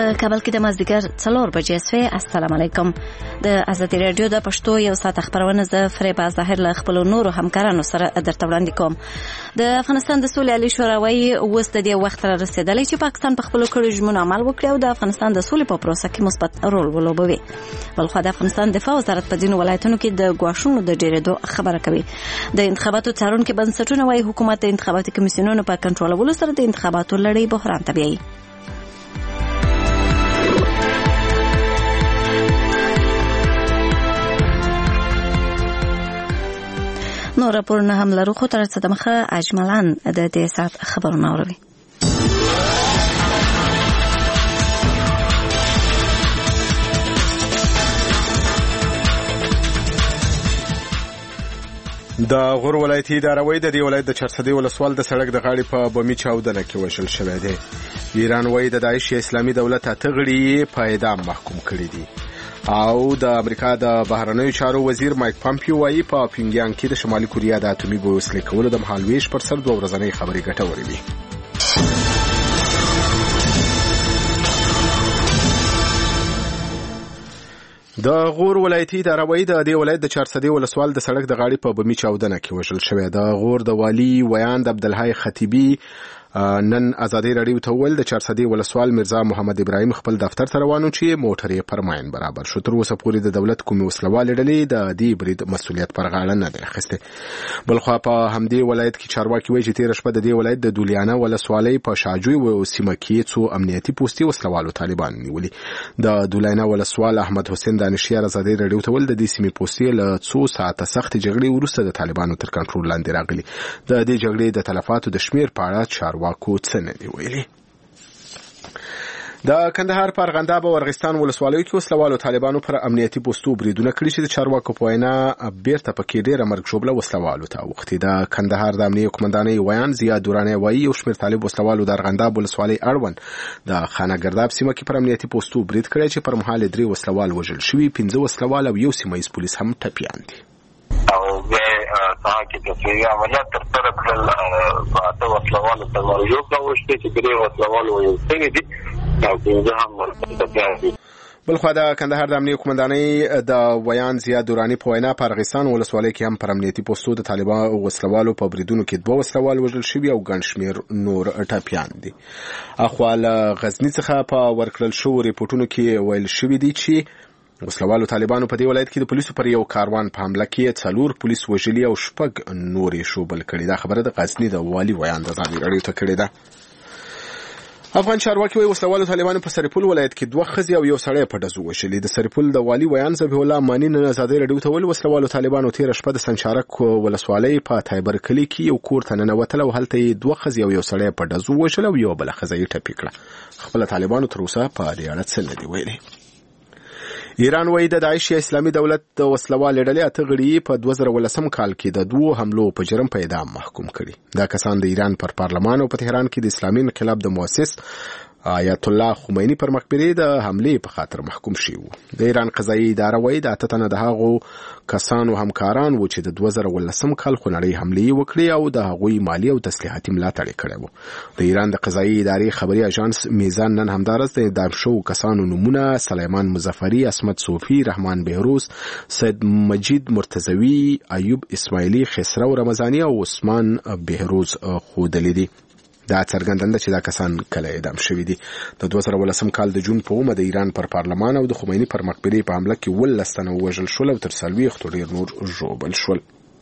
په کابل کې د مازدیګر 4 بجې سوی. السلام علیکم. د ازادي رادیو د پښتو یو ساعت خبرونه ز فریبا ظاهر له خپل نورو همکارانو سره درته وړاندې کوم. د افغانستان د سولې عالی شورا وايي اوس د دې وخت را رسیدلی چې پاکستان په خپل کړو ژمنو عمل وکړي او د افغانستان د سولې په پروسه کې مثبت رول ولوبوي. بلخو د افغانستان دفاع وزارت په ځینو ولایتونو کې د ګواښونو د ډیرېدو خبره کوي. د انتخاباتو څارونکو بنسټونه وايي حکومت د انتخاباتي کمیسیونونو په کنټرولولو سره د انتخاباتو لړۍ بحران ته بیایي. نو راپورونه هم لرو، خو تر څه دمخه اجملان د دې ساعت خبرونه اوري. د غور ولایتي اداره وايي د دې ولایت د چرسدي ولسوال د سړک د غاړې په بمي چاودنه کې وشل شوی دی. ایران وايي د داعش اسلامي دولت اته غړي په اعدام محکوم کړي دي. او د امریکا د بهرنیو چارو وزیر مایک پامپیو وايي په پیونګیانګ کې د شمالي کوریا د اتومي بم وسلې کولو د مهالويش پر سر 2 ورځنۍ خبري ګټورې وي. د غور ولایتي اداره وايي د دې ولایت د چارسدي ولسوال د سړک د غاړې په بمي چاودنه کې وشل شوی. د غور د والی ویاند عبدالحی خطیبی نن ازادي رادیو ته ویل د چارسدي ولسوال مرزا محمد ابراهیم خپل دفتر ته روانو چې موټر یې پرماین برابر شو. تر اوسه پورې د دولت کومې وسلوال ډلې د دې برید مسؤلیت پر غاړه نه دی اخیستی. بلخو په همدې ولایت کې چارواکي وایي چې تیر شپه د دې ولایت د دولیانه ولسوالۍ په شاجوی و سیمه کې څو امنیتي پوستي وسلوالو طالبان نیولي. د دولیانه ولسوال احمد حسین دانشیار ازادي رادیو ته ویل د دې سیمې پوستي له څو ساعته سخت جګړې وروسته د طالبانو تر کنټرول لاندې راغلي. د دې جګړې د تلفاتو د شمیر په اړه واکو څه نه دی ویلي. د کندهار په ارغنداب او ارغستان ولسوالیو کې وسلوالو طالبانو پر امنیتي پوستو بریدونه کړي چې د چارواکو په وینا بیرته پکې ډېره مرګ ژوبله وسلوالو ته اوښتې. د کندهار د امنیه قومندانۍ ویان زیاد دورانی وایي یو شمېر طالب وسلوالو د ارغنداب ولسوالۍ اړوند د خانه ګرداب سیمه کې پر امنیتي پوستو برید کړی چې پر مهال 3 وسلوال وژل شوي، 15 وسلوال او 1 سیمه ییز پولیس هم ټپیان دي. او ساحه کې د سیاسي عملیات ترسره کړل. اته وسلوالو ته ورجو کوشش چې 3 وسلوال وژل دي او 15 هم ورته دي. بلخو د کندهار د امنیه قومندانۍ د ویان زیاد دورانی په وینا په ارغستان ولسوالۍ کې هم پر امنیتي پوستو د طالبانو وسلوالو په بریدونو کې 2 وسلوال وژل شوي او ګڼ شمېر نور ټپیان دي. اخوال غزنی څخه په ورکړل شوو ریپورتونو کې ویل شوي دي چې وسلوالو طالبانو په دې ولایت کې د پولیسو پر یو کاروان په حمله کې 4 پولیس وژلي او 6 نور شوبل کړي. دا خبره د غزنی د والی ویان د ازادي رادیو ته کړې ده. افغان چارواکي وايي وسلوالو طالبانو په سرپل ولایت کې 2 ښځې او 1 سړی په ډزو وشلي. د سرپل د والی ویان ذبیح الله مانی نن ازادي رادیو ته ویل وسلوالو طالبانو تیر شپه د سنچارک ولسوالۍ په تایبر کلی کې یو کور ته ننوتل او هلته 2 ښځې او 1 سړی په ډزو وشل او 1 بل ښځه یې ټپي کړه. خپل طالبانو تر اوسه په دې اړه څه نه دی ویلي. ایران وايي د داعش اسلامي دولت د وسلوال ډلې اته غړي په 2013 کال کې د 2 حملو په جرم په اعدام محکوم کړي. دا کسان د ایران پر پارلمان او په تهران کې د اسلامي انقلاب د مؤسس آیت الله خمینی پر مقبره د حمله په خاطر محکوم شي. د ایران قضایي اداره وايي د اته تنه د هغو کسانو همکاران و چې د 2013 کال خونړۍ حمله وکړي او د هغوی مالی او تسلیحاتي ملاتړ کړی و. د ایران د قضایي ادارې خبري اژانس میزان نن همدارس د اعدام شو کسانو نمونه سلیمان مظفری، اسمت صوفی، رحمان بهروز، سید مجید مرتضوی، ایوب اسماعیلی، خسرو رمضانی او عثمان بهروز خودلی دي. دا څرګندنده چې دا کسان کله اعدام شوي دي. د 2013 کال د جون په 9 د ایران پر پارلمان او د خمینی پر مقبره په حمله کې 12 تنه وژل شول او تر 40 ډیر نور ژوبل شول.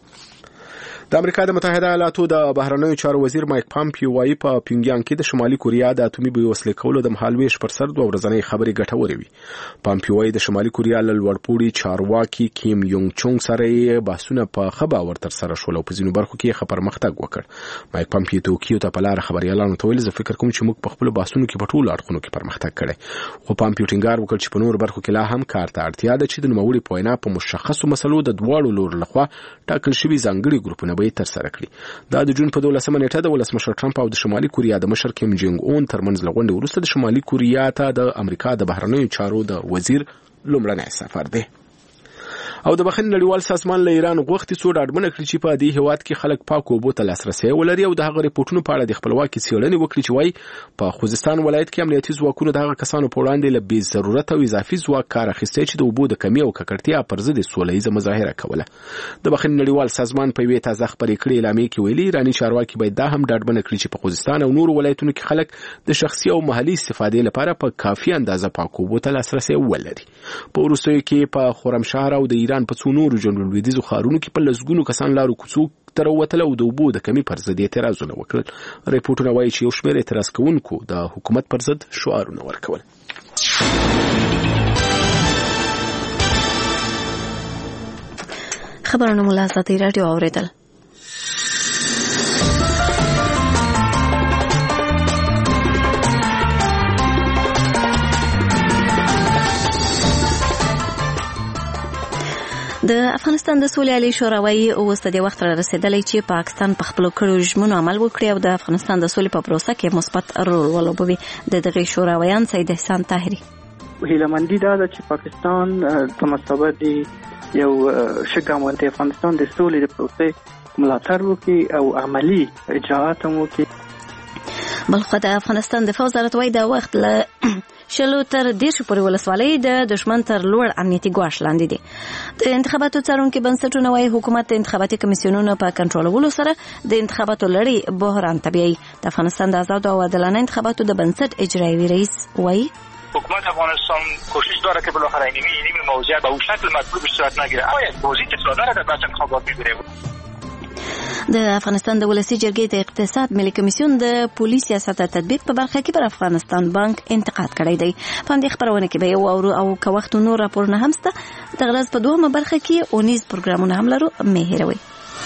د امریکا د متحده ایالاتو د بهرنیو چارو وزیر مایک پامپیو وايي په پیونګیانګ کې د شمالي کوریا د اتومي بم وسلې کولو د مهالويش پر سر 2 ورځنۍ خبري ګټورې وي. پامپیو وايي د شمالي کوریا له لوړپوړي چارواکي کیم یونګ چونګ سره بحثونه په خبر تر سره شول او په ځینو برخو کې خبر مختګ وکړ. مایک پامپیو توکیو ته په لار خبريالانو ته ویل زه فکر کوم چې موږ په خپل بحثونو کې په ټولو اړخونو کې پرمختګ کړی. خو پامپیو ټینګار وکړ چې په نور برخو کې لا هم کار ته اړتیا ده چې د نوموړي په وینا په مشخصو مسلو د دواړو لور لخوا ټاکل شوي ځانګړي ګروپونه به تر سره کړي. دا د جون په 12 نیټه د ولسمشر ټرمپ او د شمالي کوریا د مشر کیم جونګ اون ترمنځ لغونډه وروسته د شمالي کوریا ته د امریکا د بهرنیو چارو د وزیر لومړنی سفر دی. او د بخښنې نړیوال سازمان له ایران غوښتي څو ډاډمنه کړي چې په دې هیواد کې خلک پاک اوبو ته لاسرسی ولري او د هغه ریپورتونو په اړه د خپلواکي څېړنې وکړي چې وايي په خوزستان ولایت کې امنیتي ځواکونو د هغه کسانو په وړاندې له بې ضرورت او اضافي ځواک کار اخیستی چې د اوبو د کمي او ککړتیا پر ضد سوله ییزه مظاهره کوله. د بخښنې نړیوال سازمان په یوې تازه خپرې کړې اعلامیه کې ویلي ایراني چارواکي باید دا هم ډاډمنه کړي چې په خوزستان او نورو ولایتونو کې خلک د شخصي او محلي استفادې لپاره په کافي اندازه پاک اوبو ته لاسرسی ولري. په وروستیو کې په خرمشهر او د ایران په څو نورو جنوب لویدیځو ښارونو کې په لسګونو کسان لارو کوڅو ته راووتل او د اوبو د کمي پر ضد اعتراضونه وکړل. ریپورټونه وایي چې یو شمېر اعتراض کوونکو د حکومت پر ضد شعارونه ورکول. خبرونه مو له ازادي راډیو اوریدل. د افغانستان د سولې عالی شورا وايي اوس د وخت را رسیدلی چې پاکستان په خپل کړو ژمنو عمل وکړي او د افغانستان د سولې په پروسه کې مثبت رول ولوبوي. د دغه شورا ویان سید احسان طاهری هیلمندي دا چې پاکستان په مسابقه دی یو شګام د افغانستان د سولې د پروسې ملاتړ وکړي او عملی اجراءات هم وکړي. بلخو د افغانستان د وزارت وايي دا وخت له شلو تر 10 پورې ولسوالۍ د دشمن تر لوړ امنیتي ګواښ لاندې دي. د انتخاباتو څارونکو بنسټونه وايي حکومت د انتخاباتي کمیسیونونو په کنټرولولو سره د انتخاباتو لړۍ بحران تبعي. د افغانستان د آزاد او عادلانه انتخاباتو د بنسټ اجرایي رئیس وايي حکومت افغانستان کوشش داره که بالاخره این موضوع به اون شکل مطلوب صورت نگیره. باید توضیح که داره در بحث انتخابات بگیره. د افغانستان د ولسی جرګې د اقتصاد ملي کمیسیون د پولي سیاست تطبیق په برخه کې پر افغانستان بانک انتقاد کړی دی. په دې خبرونه کې به یو او که وخت نور راپورونه هم سته. د غرض په دومره برخه کې اونیز پروګرامونه هم لرو مه هیروئ.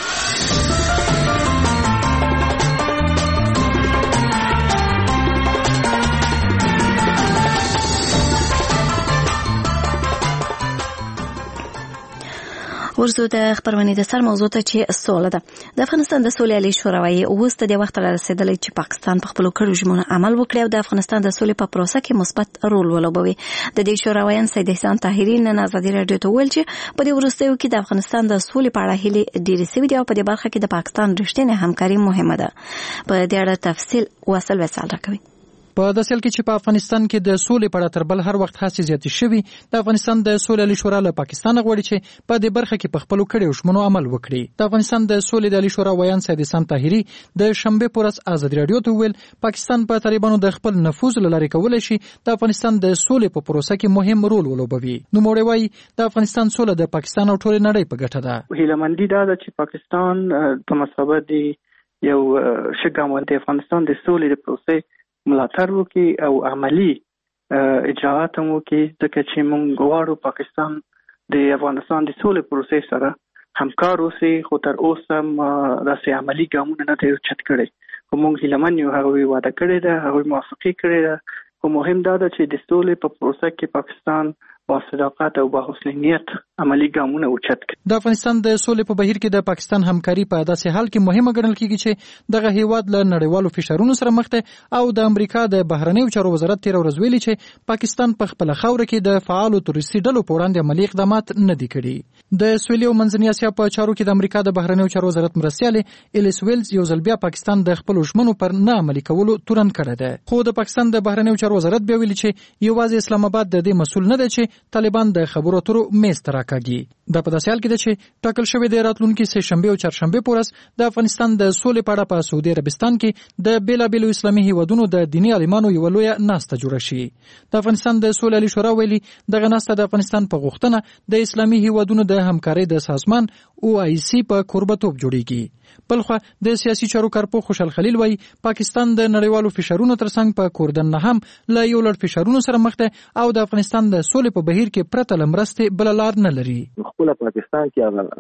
ورزو د خبرونه د سر موضوع ته چې سوله ده. د افغانستان د سولې عالی شورا وايي اوس د وخت را رسیدلی چې پاکستان په خپل کړو ژمنو عمل وکړي او د افغانستان د سولې په پروسه کې مثبت رول ولوبوي. د دې شورا ویان سید احسان طاهری نن ازادي راډیو ته ویل چې په دې وروستیو کې د افغانستان د سولې په اړه هیلې ډېرې سوي دي او په دې برخه کې د پاکستان رښتینې همکاري مهمه ده. په دې اړه تفصیل واصل وسال راکوي. په داسې حال کې چې په افغانستان کې د سولې په اړه تر بل هر وخت هڅې زیاتې شوي، د افغانستان د سولې عالی شورا له پاکستان غواړي چې په دې برخه کې په خپلو کړیو ژمنو عمل وکړي. د افغانستان د سولې عالی شورا ویان سید احسان طاهری د شنبه په ورځ ازادي راډیو ته ویل پاکستان په طالبانو د خپل نفوذ له لارې کولی شي د افغانستان د سولې په پروسه کې مهم رول ولوبوي. نوموړی وایي د افغانستان سوله د پاکستان او ټولې نړۍ په ګټه ده. هیلمندي دا ده چې پاکستان په مسابقه دی یو شګام د افغانستان د سولې د پروسې ملاتړ وکړي او عملی اجراءات هم وکړي ځکه چې موږ غواړو پاکستان د افغانستان د سولې پروسې سره همکار اوسي، خو تر اوسه داسې عملی ګامونه نه دي اوچت کړي. خو موږ هیلمن یو، هغوی وعده کړې ده، هغوی موافقه کړې ده. خو مهم دا ده چې د سولې په پروسه کې پاکستان با صداقت او با حسنیت عملی ګامونه اوچت کړي. د افغانستان د سولې په بهیر کې د پاکستان همکاري په داسې حال کې مهمه ګڼل کېږي چې دغه هیواد له نړیوالو فشارونو سره مخ دی او د امریکا د بهرنیو چارو وزارت تیر ورځ ویلي چې پاکستان په خپل خاوره کې د فعالو تروریستي ډلو په وړاندې عملي اقدامات نه دي کړي. د سویلي او منځنۍ اسیا په چارو کې د امریکا د بهرنیو چارو وزارت مرستیالې الیس ویلز یو ځل بیا پاکستان د خپل ژمنو پر نه عملي کولو تورن کړی دی. خو د پاکستان د بهرنیو چارو وزارت بیا ویلي چې یوازې اسلام آباد د دې مسؤل نه دی چې طالبان د خبرو اترو میز ته راکاږي. دا په داسې حال کې ده چې ټاکل شوی دی راتلونکي سه شنبه او چهارشنبه په ورځ د افغانستان د سولې په اړه په سعودي عربستان کې د بیلابیلو اسلامي هیوادونو د دیني عالمانو یوه لویه ناسته جوړه شي. د افغانستان د سولې عالی شورا ویلي دغه ناسته د افغانستان په غوښتنه د اسلامي هیوادونو د همکارۍ د سازمان OIC په کوربتوب جوړیږي. بلخو د سیاسي چارو کارپو خوشحال خلیل وایي پاکستان د نړیوالو فشارونو ترڅنګ په کوردن نه هم له یو لړ فشارونو سره مخ دی او د افغانستان د سولې په بهیر کې پرته له مرستې بله لار نه لري. خپل پاکستان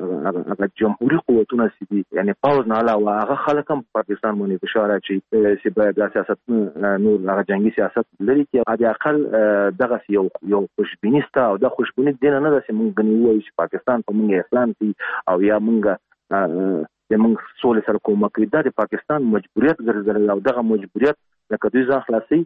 کې هغه جمهوریت قوتونه سي یعنی پاوز نه علاوه هغه خلک هم پاکستان باندې فشار اچي چې باید د سیاست نور هغه جنگي سیاست لري چې علي اقل دغه یو خوشبینیسته او د خوشبینی دین نه داسې مونږ غنیو چې پاکستان په مونږ اسلام کی او یا مونږ د موږ سولې سره کومک کوي. دا د پاکستان مجبوریت ګرځېدلی او دغه مجبوریت لکه دوی ځان خلاصوي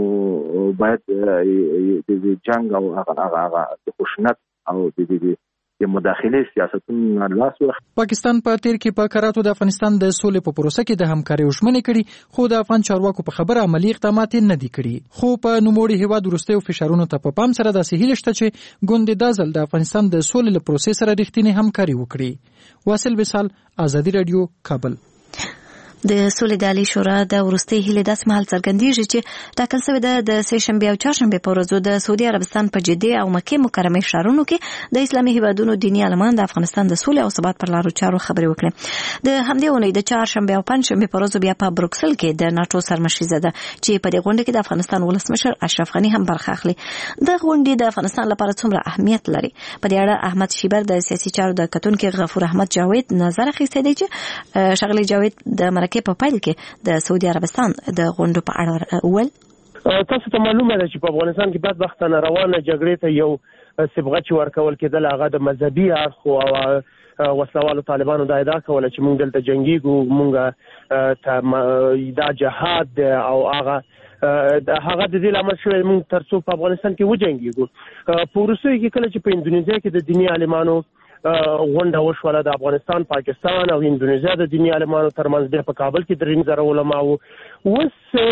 نو باید د جنګ او هغه د خشونت او د د مداخله سیاستونو لاس ورخ. پاکستان په تیر کې په کراتو د افغانستان د سولې په پروسه کې د همکارۍ ژمنې کړي، خو د افغان چارواکو په خبره عملی اقدامات نه دي کړي. خو په نوموړي هیواد وروستیو فشارونو ته په پام سره داسې هیله شته چې ګوندې دا ځل د افغانستان د سولې له پروسې سره رښتینې همکاري وکړي. واصل وصال، ازادي رادیو، کابل. د سولې د عالی شورا د وروستي هیله داسې مهال څرګندېږي چې ټاکل شوې ده د سه شنبه او چهارشنبه په ورځو د سعودي عربستان په جده او مکه مکرمه ښارونو کې د اسلامي هیوادونو دیني عالمان د افغانستان د سولې او ثبات پر لارو چارو خبرې وکړي. د همدې اونۍ د چهارشنبه او پنځشنبه په ورځو بیا په بروکسل کې د ناتو سرمشریزه ده چې په دې غونډه کې د افغانستان ولسمشر اشرف غني هم برخه اخلي. د غونډې د افغانستان لپاره څومره اهمیت لري، په دې اړه احمد شیبر د سیاسي چارو د کتونکو غفور احمد جاوید نظر اخیستی دی چې شغله جاوید د مرکه په پیل کې د سعودي عربستان د غونډو په اړه ول. تاسو ته معلومه ده چې په افغانستان کې بدبختانه روانه جګړې ته یو صبغه چې ورکول کېدل هغه د مذهبي اړخ او وسلوالو طالبانو دا ادعا کوله چې موږ دلته جنگيږو، موږ دا جهاد او هغه د دې لامل شوی موږ ترڅو په افغانستان کې وجنګيږو. په روسیه کې کله چې په اندونیزیا کې د دیني عالمانو غونډه وشوله د افغانستان، پاکستان او اندونیزیا د دیني عالمانو ترمنځ د په کابل کې 3,000 علما وو. اوس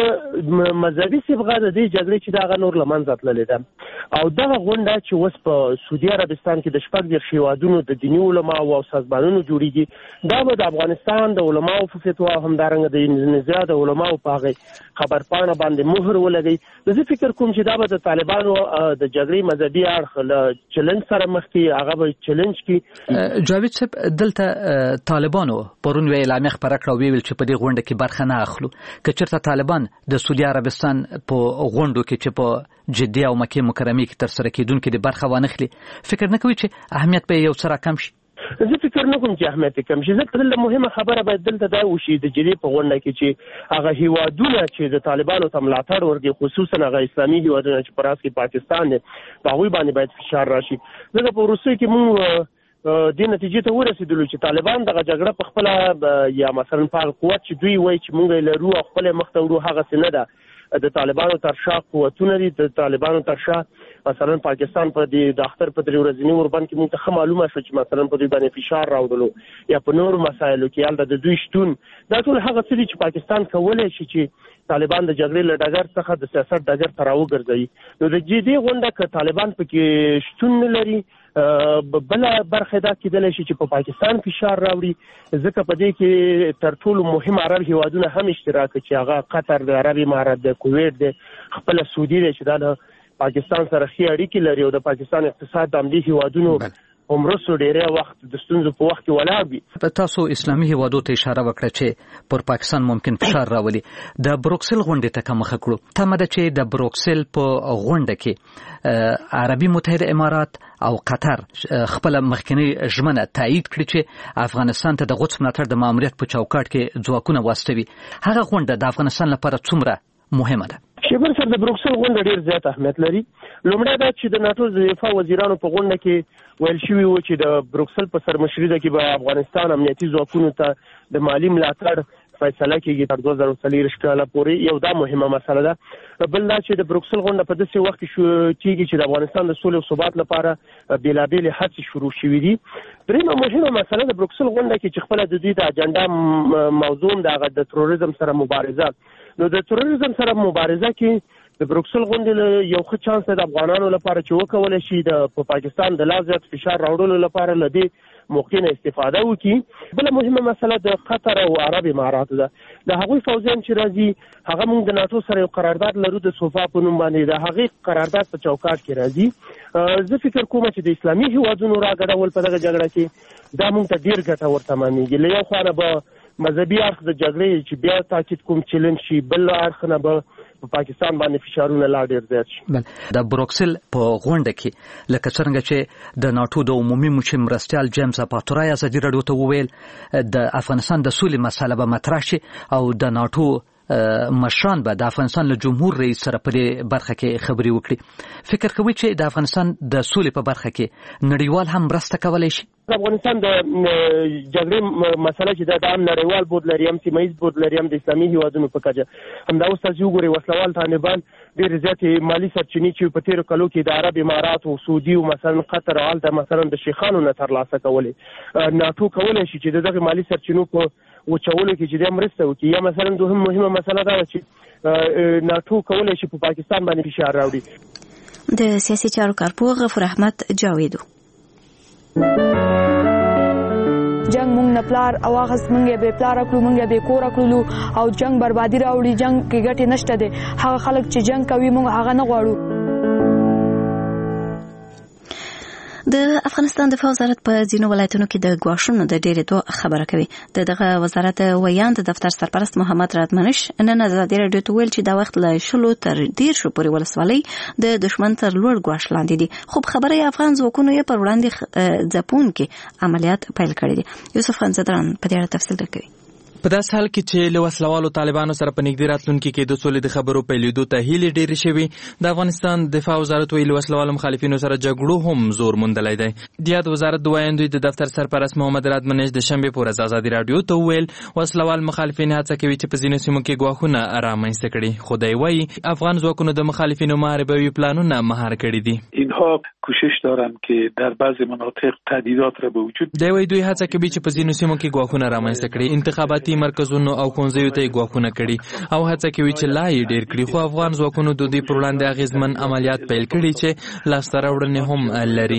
مذهبي صبغه د دې جګړې چې دا نور لمنځه تللې ده او دغه غونډه چې اوس په سعودي عربستان کې د 14 هیوادونو د دیني علما او سازمانونو جوړیږي، دا به د افغانستان د علماو په فتوا همدارنګه د اندونیزیا د علماو په هغه خبرپاڼه باندې مهر ولګي. زه فکر کوم چې دا به د طالبانو د جګړې مذهبي اړخ له چلنج سره مخ کې هغه به چلنج کې. جاوید صاحب، دلته طالبانو پرون وی اعلامیه خبره کړه ویل چې په دې غونډه کې برخه نه اخلو. چرته طالبان د سعودي عربستان په غونډو کې چې په جده او مکه مکرمه کې تر سره کېدونکو د برخه وانخلي، فکر نه کوي چې اهمیت به یو څه کم شي؟ زه فکر نه کوم چې اهمیت کم شي، ځکه دلته مهمه خبره باید دلته دا وشي د جدي په غونډه کې چې هغه هیوادونه چې د طالبانو ته ملاتړ ورکوي، خصوصا هغه اسلامي هیوادونه چې پر اساس کې پاکستان دی، په هغوی باندې باید فشار راشي. ځکه په روسیه کې موږ د نتیجې ته ورسېدلو چې طالبان دغه جګړه په خپل یا مثلا په قوت چې دوی وایي چې موږ لرو او خپل مخ ته ورو، هغه څه نه ده. د طالبانو تر شا قوتونه دي، د طالبانو تر شا مثلا پاکستان په د اختر په 3 ورځني اوربند کې موږ ته ښه معلومه شو چې مثلا په دوی باندې فشار راوړلو یا په نورو مسایلو کې یالته د دوی شتون، دا ټول هغه څه دي چې پاکستان کولی شي چې طالبان د جګړې له ډګر څخه د سیاست ډګر ته راوګرځوي. نو د دې غونډه که طالبان پکې شتون نه لري، بل برخه دا کېدلی شي چې په پاکستان فشار راوړي، ځکه په دې کې تر ټولو مهم عرب هیوادونه هم اشتراک کوي چې هغه قطر د عرب امارات د کویت د خپل سعودي دی چې دا د پاکستان سره ښې اړیکې لري او د پاکستان اقتصاد د همدې هیوادونو عمرسو ډیره وخت د ستونزو په وخت کې ولاړ وي. تاسو اسلامي هیوادو ته اشاره وکړه چې پر پاکستان ممکن فشار راولي. د بروکسل غونډې ته کوم خکړو تمه ده چې د بروکسل په غونډه کې عربي متحده امارات او قطر خپل مخکنی ژمنه تایید کړي چې افغانستان ته د غوڅ ملاتړ د ماموریت په چوکاټ کې ځواکونه واستوي. هغه غونډه د افغانستان لپاره څومره مهمه ده؟ شیبر سره د بروکسل غونډه ډیر زیات اهمیت لري. لومړی دا چې د ناتو د دفاع وزیرانو په غونډه کې ویل شوي و چې د بروکسل په سرمشریزه کې به افغانستان امنیتي ځواکونو ته د مالی ملاتړ فیصله کېږي تر 2040 کاله پورې. یو دا مهمه مسله ده. بل دا چې د بروکسل غونډه په داسې وخت کې کېږي چې د افغانستان د سولې او ثبات لپاره بېلابېلې هڅې شروع شوي دي. درېیمه مهمه مسله د بروکسل غونډه کې چې خپله د دوی د اجنډا موضوع د هغه د تروریزم سره مبارزه. نو د تروریزم سره مبارزه کې د بروکسل غونډې یو ښه چانس د افغانانو لپاره چې وکولی شي د پاکستان د لا زیات فشار راوړلو لپاره له دې موقع نه استفاده وکړي. بله مهمه مسله د قطر او عرب اماراتو ده. د هغوی فوجیان چې راځي هغه موږ د ناتو سره یو قرارداد لرو د صوفا په نوم باندې، د هغې قرارداد په چوکاټ کې راځي. زه فکر کوم چې د اسلامي هیوادونو راګډول په دغه جګړه کې دا موږ ته ډېر ګټور تمامېږي. له یو خوا نه به مذهبي اړخ د جګړې چې بیا تاکید کوم چلنج شي، بل اړخ نه به په پاکستان باندې فشارونه لا ډیر زیات شي. د بروکسل په غونډه کې لکه څنګه چې د ناتو د عمومي مشر مرستیال جیمز اپاتورای ازادي راډیو ته وویل د افغانستان د سولې مسله به مطرح شي او د ناتو مشران به د افغانستان له جمهور رئیس سره په دې برخه کې خبرې وکړي. فکر کوي چې د افغانستان د سولې په برخه کې نړیوال هم مرسته کولی شي؟ افغانستان د جګړې مسله چې د عام نړیوال بود لري هم سیمه ییز بود لري هم د اسلامي هیوادونو په کچه همدا اوس تاسو وګورئ وسلوال طالبان ډېر زیاتې مالي سرچینې چې په تېرو کلو کې د عرب امارات او سعودي او مثلا قطر او هلته مثلا د شیخانو نه ترلاسه کولې ناټو کولی شي چې دغه مالي سرچینو په وچولو کې چې د مرسته وکړي یا مثلا دوهم مهمه مسله دا ده چې ناټو کولی شي په پاکستان باندې فشار راوړي. د سیاسي چارو کارپوه غفور احمد جاویدو جنگ مونږ نه پلار او هغه مونږ به پلار کړو مونږ به کور کړو او جنگ بربادي راوړي جنگ کې ګټه نشته ده هغه خلک چې جنگ کوي مونږ هغه نه غواړو. د افغانستان دفاع وزارت په ځینو ولایتونو کې د ګواښونو د ډېرېدو خبره کوي. دغه وزارت ویاند دفتر سرپرست محمد رادمنش نن ازادي راډیو ته ویل چې دا وخت له 10 تر 13 پورې ولسوالۍ د دشمن تر لوړ ګواښ لاندې دي. خو خبره افغان ځواکونو یې پر وړاندې ځپونکي عملیات پیل کړي دي. یوسف خان زدران په دې اړه تفصیل راکوي. په داس حال کې چې له وسلوالو طالبانو سره په نږدې راتلونکي کې د سولې د خبرو پیلېدو ته هیلې ډېرې شوي، د افغانستان دفاع وزارت ویلي وسلوالو مخالفینو سره جګړو هم زور موندلی دی. د یاد وزارت د ویاندوی د دفتر سرپرست محمد رادمنش د شنبې په ورځ ازادي راډیو ته وویل وسلوال مخالفین هڅه کوي چې په ځینو سیمو کې ګواښونه رامنځته کړي، خو دی وایي افغان ځواکونو د مخالفینو محاربوي پلانونه مهار کړي دي. اینها کوشش دارن که در بعضی مناطق تهدیدات را به وجود دی وایي دوی هڅه کوي چې په ځینو سیمو کې ګواښونه رامنځته کړي، انتخاباتي مرکزونو او ښوونځیو ته ګواښونه کړي او هڅه کوي چې لا یې ډېر کړي، خو افغان ځواکونو د دوی پر وړاندې اغېزمن عملیات پیل کړي چې لاسته راوړنې هم لري.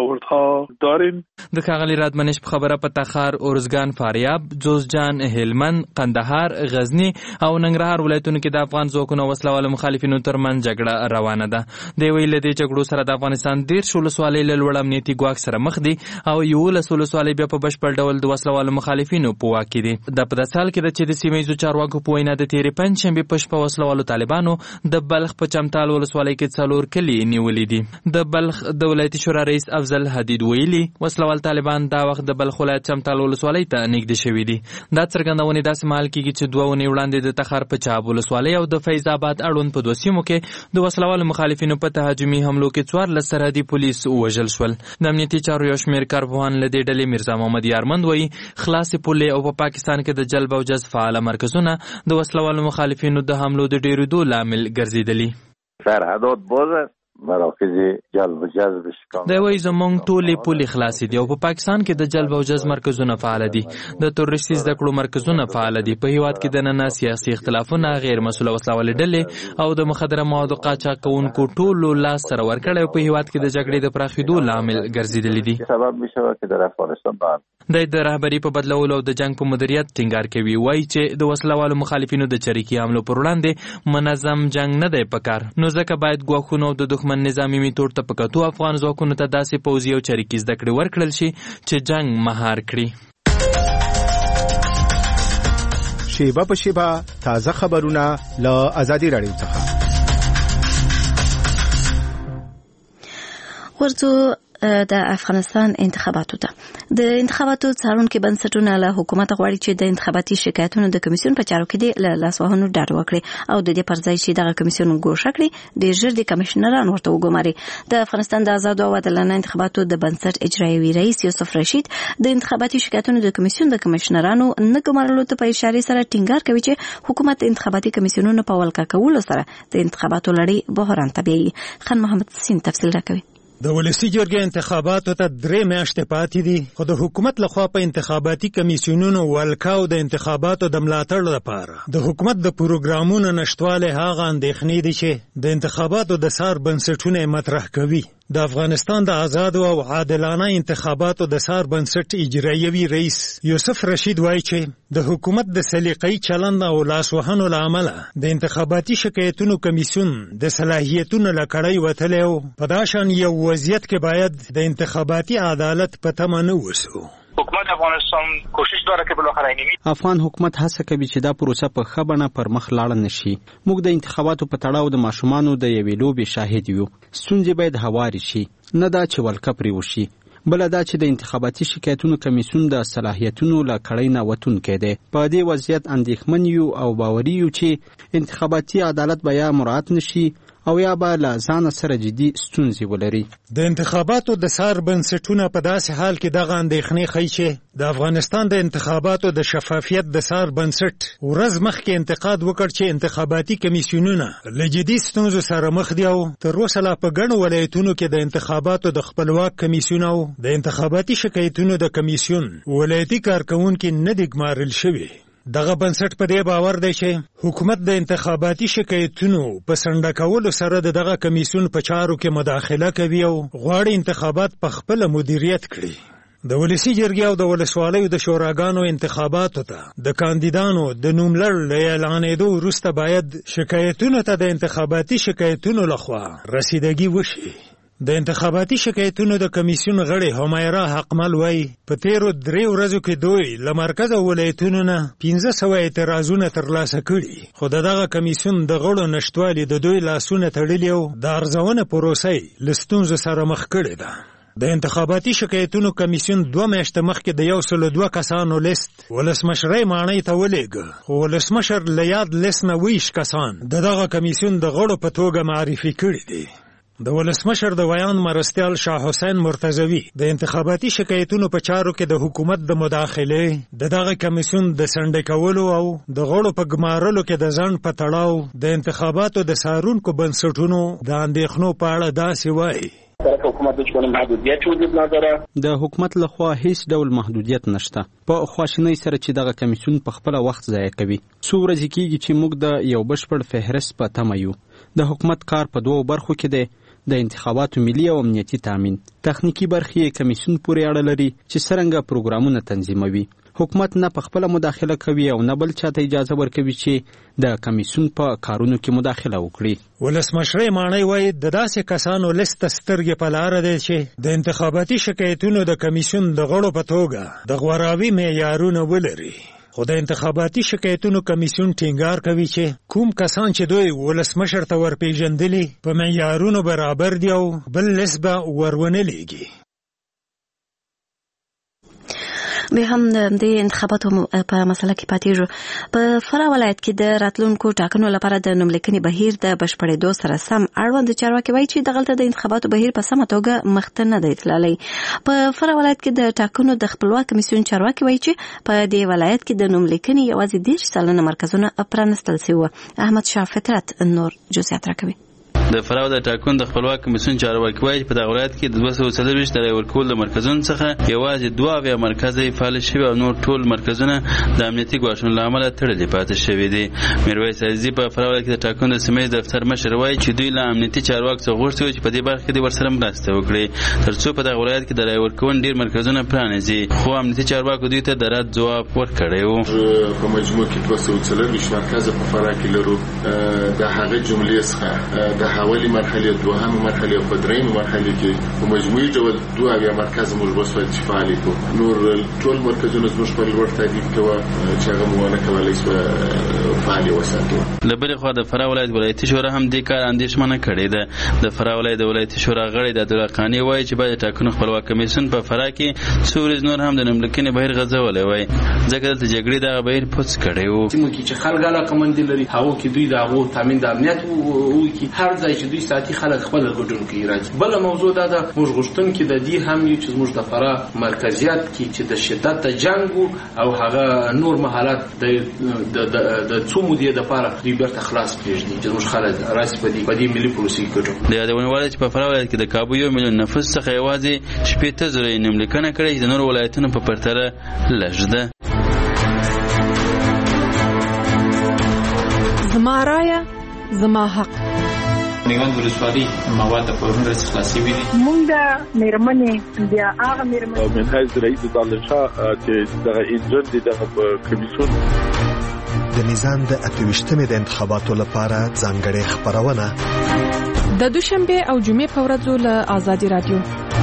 د ښاغلي رادمنش په خبره په تخار، ارزګان، فاریاب، جوزجان، هلمند، قندهار، غزني او ننګرهار ولایتونو کې د افغان ځواکونو وسلوالو مخالفینو ترمنځ جګړه روانه ده. دی ویل د دې جګړو سره د افغانستان 13 ولسوالۍ له لوړ امنیتي ګواښ سره مخ دي او 11 ولسوالۍ بیا په بشپړ ډول د وسلوالو مخالفینو په واک کې دي. د په داسې حال کې چې د سیمه ییزو چارواکو په وینا د تېرې پنجشنبې په شپه وسلوالو طالبانو د بلخ په چمتال ولسوالۍ کې 4 کلي نیولي دي. د بلخ د ولایتي شورا رئیس افضل حدید ویلي وسلوال طالبان دا وخت د بلخ ولایت چمتال ولسوالۍ ته نږدې شوي دي. دا څرګندونې داسې مهال کېږي چې 2 اونۍ وړاندې د تخار په چاب ولسوالۍ او د فیض آباد اړوند په 2 سیمو کې د وسلوالو مخالفینو په تهاجمي حملو کې 14 سرحدي پولیس ووژل شول. د امنیتي چارو یو شمېر کارپوهان له دې ډلې میرزا محمد یارمند وایي خلاصې پولې او په پاکستان کې د جلب او جذب فعاله مرکزونه د وسلوالو مخالفینو د حملو د ډېرېدو لامل ګرځېدلي. سرحدات باز مراکز جلب و جذب دی وایي زموږ ټولې پولې خلاصې دي او په پاکستان کې د جلب او جذب مرکزونه فعاله دي، د تروریستي زده کړو مرکزونه فعاله دي. په هیواد کې د ننه سیاسي اختلافونه، غیر مسؤله وسلوالې ډلې او د مخدره موادو قاچاق کوونکو ټولو لاس سره ورکړی او په هیواد کې د جګړې د پراخېدو لامل ګرځېدلي دي. سبب میشود که در افغانستان د رهبري په بدلولو او د جنگ په مدیریت ټینګار کوي. وایي چې د وسلوالو مخالفینو د چریکي حملو پر وړاندې منظم جنگ نه دی پکار، نو ځکه باید ګواښونو او د دښمن نظامي میتود ته په کتو افغان ځواکونو ته داسې پوځي او چریکي زده کړې ورکړل شي چې جنگ مهار کړي. شیبه په شیبه تازه خبرونه له ازادي راډیو څخه ورته د افغانستان انتخاباتو ته د انتخاباتو څارونکو بنسټونه له حکومت غواړي چې د انتخاباتي شکایتونو د کمیسیون په چارو کې د لاسوهنو ډاډ وکړي او د دې پر ځای چې دغه کمیسیون ګوښه کړي د ژر د کمشنران ورته وګماري. د افغانستان د آزاد او عادلانه انتخاباتو د بنسټ اجرایوي رئیس یوسف رشید د انتخاباتي شکایتونو د کمیسیون د کمشنرانو نه ګمارلو ته په اشاره سره ټینګار کوي چې حکومت انتخاباتي کمیسیونونو په ولکه کولو سره د انتخاباتو لړۍ بحران تبعي. خان محمد سین تفصیل راکوي. د ولسی جرګې انتخاباتو ته 3 میاشتې پاتې دي، خو د حکومت لخوا په انتخاباتي کمیسیونونو ولکاو د انتخاباتو د ملاتړ لپاره د حکومت د پروګرامونو نشټواله هغه اندېښنې دي چې د انتخاباتو د سار بنسټونه مطرح کوي. د افغانستان د آزاد او عادلانه انتخاباتو د سار بنسټ اجرایوي رئیس یوسف رشید وایي چې د حکومت د سلیقې چلند او لاسوهنو له امله د انتخاباتي شکایتونو کمیسیون د صلاحیتونو لکړی وتلی او په داشان یو وضعیت کې باید د انتخاباتي عدالت په تمه نه وسو. حکومت افغانستان کوشش داره که بالاخره اینمی افغان حکومت هڅه کوي چې دا پروسه په ښه بڼه پر مخ لاړه نشي. موږ د انتخاباتو په تړاو د ماشومانو د یوې لوبې شاهد یو. ستونزې باید هوارې شي، نه دا چې ولکه پرې وشي. بل دا چې د انتخاباتي شکایتونو کمیسیون د صلاحیتونو له کړۍ نه وتونکی دی. په دې وضعیت اندېښمن یو او باوري یو چې انتخاباتي عدالت به یا مراعات نشي او یا به له ځان سره جدي ستونزې ولري. د انتخاباتو د سار بنسټونه په داسې حال کې دغه اندېښنې ښیي چې د افغانستان د انتخاباتو د شفافیت د سار بنسټ ورځ مخکې انتقاد وکړ چې انتخاباتي کمیسیونونه له جدي ستونزو سره مخ دي او تر اوسه لا په ګڼو ولایتونو کې د انتخاباتو د خپلواک کمیسیون او د انتخاباتي شکایتونو د کمیسیون ولایتي کارکونکي نه دي ګمارل شوي. دغه بنسټ په دې باور دی چې حکومت د انتخاباتي شکایتونو په سنډه کولو سره دغه کمیسیون په چارو کې مداخله کوي او غواړي انتخابات په خپل مدیریت کړي. د ولسی جرګې او د ولسوالیو د شوراګانو انتخاباتو ته د کاندیدانو د نوملړ له اعلانېدو وروسته باید شکایتونو ته د انتخاباتي شکایتونو لخوا رسیدګي وشي. د انتخاباتي شکایتونو د کمیسیون غړي همیرا حقمل وایي په تیرو 3 ورځو کې دوی له مرکز او ولایتونو نه 1500 اعتراضونه ترلاسه کړي، خو دغه کمیسیون د غړو نشټوالي د دوی لاسونه تړلي او د ارزونه پروسې له ستونزو سره مخ کړي ده. د انتخاباتي شکایتونو کمیسیون 2 میاشتې مخکې د 102 کسانو لیست ولسمشرۍ ماڼۍ ته ولېږه، خو ولسمشر له یاد لیست نه 20 کسان دغه کمیسیون د غړو په توګه معرفي کړي دي. د ولسمشر د ویان مرستیال شاه حسین مرتضوی د انتخاباتي شکایتونو په چارو کې د حکومت د مداخلې دغه کمیسیون د سنډې کولو او د غړو په ګمارلو کې د ځان په تړاو د انتخاباتو د سارونکو بنسټونو د اندېښنو په اړه داسې وایي. د حکومت لخوا هیڅ ډول محدودیت نشته په خواشینۍ سره چې دغه کمیسیون په خپل وخت ضایع کوي. څو ورځې کېږي چې موږ د یو بشپړ فهرست په تمه یو. د حکومت کار په 2 برخو کې دی: د انتخاباتو ملي او امنیتي تامین. تخنیکی برخې کمیسیون پورې اړه لري چې څرنګه پروګرامونه تنظیموي. حکومت نه په خپل مداخله کوي او نه بل چاته اجازه ورکوي چې د کمیسیون په کارونو کې مداخله وکړي. ولسمشرۍ ماڼۍ وایي د داسې کسانو لیست سترګې په لاره دی چې د انتخاباتي شکایتونو د کمیسیون د غړو په توګه د غوراوي معیارونه ولري. خو د انتخاباتي شکایتونو کمیسیون ټینګار کوي چې کوم کسان چې دوی ولسمشر ته ورپېژندلي په معیارونو برابر دي او بل لیست به ورونه لیږي. به هم د انتخاباتو په مسله کې پاتېږو. په فراه ولایت کې د راتلونکو ټاکنو لپاره د نوملیکنې بهیر د بشپړېدو سره سم اړوند چارواکي وایي چې دغلته د انتخاباتو بهیر په سمه توګه مخته نه دی تللی. په فراه ولایت کې د ټاکنو د خپلواک کمیسیون چارواکي وایي چې په دې ولایت کې د نوملیکنې یوازې 10 سلنه مرکزونه پرانستل شوي. احمد شاه فطرت نور جزئیات راکوي. د فراه د ټاکنو د خپلواک کمیسیون چارواکي وایي چې په دغه ولایت کې د 240 د رای ورکولو د مرکزونو څخه یوازې 2 مرکز یې فعال شوي او نور ټول مرکزونه د امنیتي ګواښونو له امله تړلي پاتې شوي دي. میرویس عزیزي په فراه ولایت کې د ټاکنو د سیمه ییز دفتر مشر وایي چې دوی له امنیتي چارواکو څخه غوښتي وو چې په دې برخه کې ورسره مرسته وکړي ترڅو په دغه ولایت کې د رای ورکونې ډېر مرکزونه پرانیزي، خو امنیتي چارواکو دوی ته د رد ځواب ورکړی و. په مجموع کې 240 مرکز په فراه کې لرو. د هغه جملې څخه د حوالی مرحله دوهمه مرحله او درېیمه مرحله کې په مجموعي ډول 2 مرکز موږ وسوي چې فعال دي. نور ټول مرکزونه زموږ په لور تعدیل کوي چې هغه مونه کولای شي فعال وساتي. له بل خوا د فراه ولایت ولایتي شورا هم د کار اندیشمنه کړې ده. د فراه ولایت ولایتي شورا غړي د عبدالقانی وایي چې باید ټاکنو خپلواک کمیسیون په فراه کې سورز نور هم د نوملیکنې بهیر غځولې وای ځکه د جګړې د بهیر پوس کړي وو. چې خلک علاقه مند لري هغه کې دوی د هغه تامین د امنیت وو کې هر ځای چې دوی ساتي خلک خپل ګډون کوي راځي. بل موضوع دا ده موږ غوښتن کې د دې هم یو چې موږ د فراه مرکزیت کې چې د شدت د جنگ او هغه نور مهالات د څو مودې د لپاره دوی برته خلاص پېژني چې موږ خلک راځي په دې ملي پروسې کې. د یادونه ولایت چې په فراه ولایت کې د کابو 1 میلیون نفوس څخه یوازې 80,000 نوملیکنه کړې د نور ولایتونو په پرتله لږ ده. زما رایه زما حق. نیوان ولسوالي مواد په ورنره خلاصي وي. مونږ د میرمنې بیا هغه میرمنې من حیث رئیس دانشا چې د انجن د کمیسیون د میزان د 28مې د انتخاباتو لپاره ځانګړې خبرونه د دوشنبه او جمعې په ورځو له آزادي رادیو.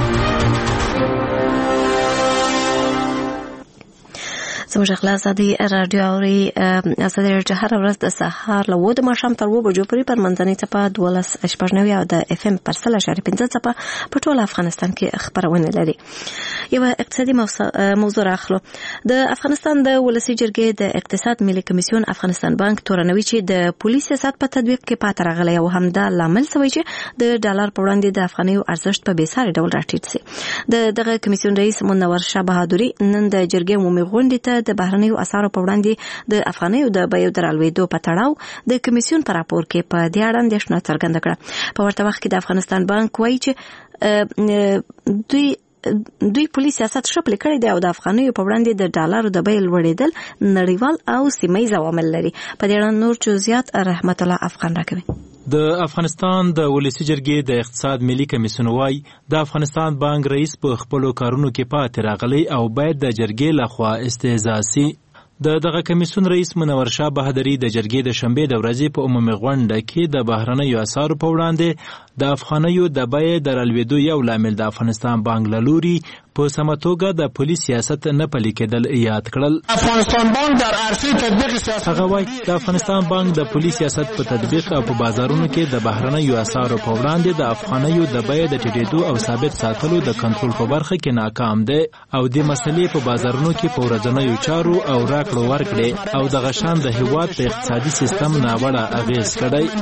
زموږ خلاصادي رادیو اوري آزادي رادیو هر ورځ د سهار له 2 ماښام تر 2 بجو پورې پر منځنۍ څپه 12.9 او د FM پر 3.5 څپه په ټول افغانستان کې خبرونه لري. یو اقتصادي موضوع راخلو. د افغانستان د ولسی جرګې د اقتصاد ملي کمیسیون افغانستان بانک تورنوي چې د پولیس سیاست په تطبیق کې پاتې راغلی او همدا لامل سوی چې د ډالر په وړاندې د افغانیو ارزښت په بېساري ډول راټیټ سي. دغه کمیسیون رئیس منور شاه بهادوري نن د جرګې عمومي غونډې ته د بهرنیو اسعارو په وړاندې د افغانیو د بیو د رالوېدو په تړاو د کمیسیون په راپور کې په دې اړه اندېښنه څرګنده کړه. په ورته وخت کې د افغانستان بانک وایي چې دوی پولیس سیاست ښه پلي کړی دی او د افغانیو په وړاندې د ډالرو د بیې لوړېدل نړیوال او سیمهیز عوامل لري. په دې اړه نور جزئیات رحمت الله افغان راکوي. د افغانستان د ولسی جرګې د اقتصاد ملي کمیسیون وايي د افغانستان بانک رئیس په خپلو کارونو کې پاتې راغلی او باید د جرګې لخوا استهزاء سي. دغه کمیسیون رئیس منور شاه بهادري د جرګې د شنبې د ورځې په عمومي غونډه کې د بهرنیو اسعارو په وړاندې د افغانیو د بیې د رالوېدو یو لامل د افغانستان بانک له لوري په سمه توګه د پولیس سیاست نه پلي کېدل یاد کړل. افغانستان بانک در عرصه تطبیق سیاست هغه وایي د افغانستان بانک د پولیس سیاست په تطبیق او په بازارونو کې د بهرنیو اسعارو په وړاندې د افغانیو د بیې د ټیټېدو او ثابت ساتلو د کنټرول په برخه کې ناکام دی او د مسلې په بازارونو کې په ورځنیو چارو او راکړو ورکړې او د غشان د هیواد په اقتصادي سیستم ناوړه اغیز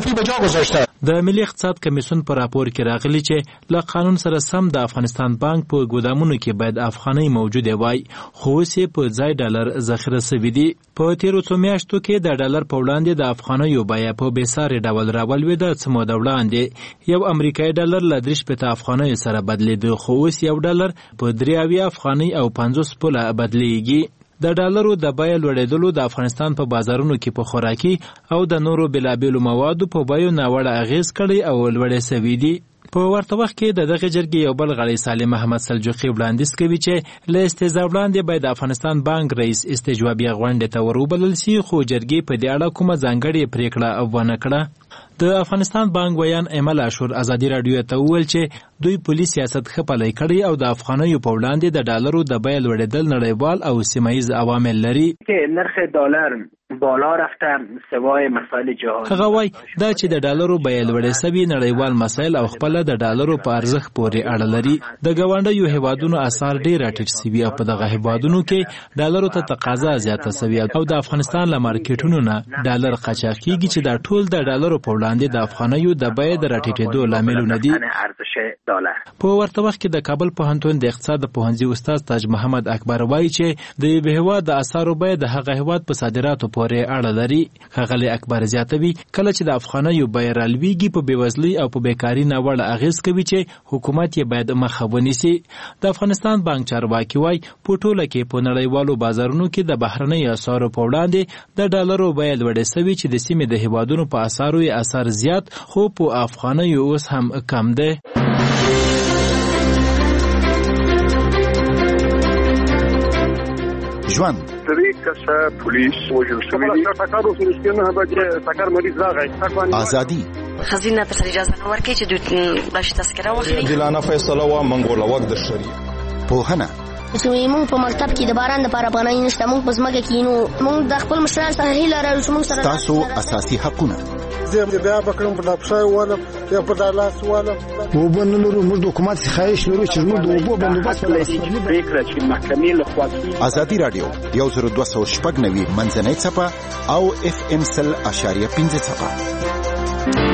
کړی. د ملي اقتصاد کمیسیون په راپور کې راغلی چې له قانون سره سم د افغانستان بانک په ګودامونو کې باید افغانۍ موجوده وای خو اوس یې په ځای ډالر ذخیره سوي دي. په تیرو څو میاشتو کې د ډالر په وړاندې د افغانیو بیه په بېساري ډول راولوېده. څه موده وړاندې یو امریکایي ډالر له 3 افغانیو سره بدلېده خو اوس یو ډالر په 3 افغانۍ او 50 پوله بدلېږي. د ډالرو د بیې لوړېدلو د افغانستان په بازارونو کې په خوراکي او د نورو بېلابېلو موادو په بیو ناوړه اغیز کړی او لوړې سوي دي. په ورته وخت کې د دغه جرګې یو بل غړی سالم محمد سلجوقي وړاندیز کوي چې له استهزاء وړاندې باید د افغانستان بانک رئیس استجوابیه غونډې ته وروبلل سي خو جرګې په دې اړه کومه ځانګړې پریکړه ونه کړه. د افغانستان بانک ویان ایمل عاشور ازادي رادیو ته وویل چې دوی پولیس سیاست ښه پلی کړی او د افغانیو په وړاندې د ډالرو د بیې لوړېدل نړیوال او سیمهیز عوامل لري. نرخ دلار بالا رفته سوای مسائل جهانی. هغه وایي دا چې د ډالرو بیې لوړې سوي نړیوال مسایل او خپل د ډالرو په ارزښت پورې اړه لري. د ګاونډیو هیوادونو اسعار ډېر راټیټ سوي او په دغه هیوادونو کې ډالرو ته تقاضا زیاته سوي او د افغانستان له مارکیټونو نه ډالر قاچاق کیږي چې دا ټول د ډالرو په وړاندې د افغانیو د بیې د راټیټېدو لاملونه دي. په ورته وخت کې د کابل پوهنتون د اقتصاد پوهنځي استاد تاج محمد اکبر وایي چې د یو هیواد د اسعارو بیه د هغه هیواد په صادراتو پورې اړه لري. ښاغلی اکبر زیاتوي کله چې د افغانیو بیه رالویږي په بېوزلۍ او په بیکاري ناوړه اغیز کوي چې حکومت یې باید مخه ونیسي. د افغانستان بانک چارواکي وایي په ټوله کې په نړیوالو بازارونو کې د بهرنیو اسعارو په وړاندې د ډالرو بیه لوړې سوي چې د سیمې د هیوادونو په اسعارو یې اثر زیات خو په افغانیو اوس هم کم دی. ژوند درې کسه پولیس وژل شوي دي. ټکر وشو چې نه به ټکر مریض راغی. ازادي خزینه ته اجازه نه ورکړي چې دوی بلش تذکره واخلي. عادلانه فیصله و منګول وخت د شریعه پوهنه. موږ په مکتب کې د باران لپاره پناه نشته. موږ په ځمکه کې نو موږ د خپل مشرانو سره هیله لرو چې موږ سره تاسو اساسي حقونه زه بیا بکرم په دپشای والم یا په دالاس والم وبنلرو موږ د حکومت څخه شروع چې موږ د وبو بندوبست لري. پریکړه چې محکمې له خوا ازادي رادیو 10290 منځنۍ څپه او FM 100.5 څپه.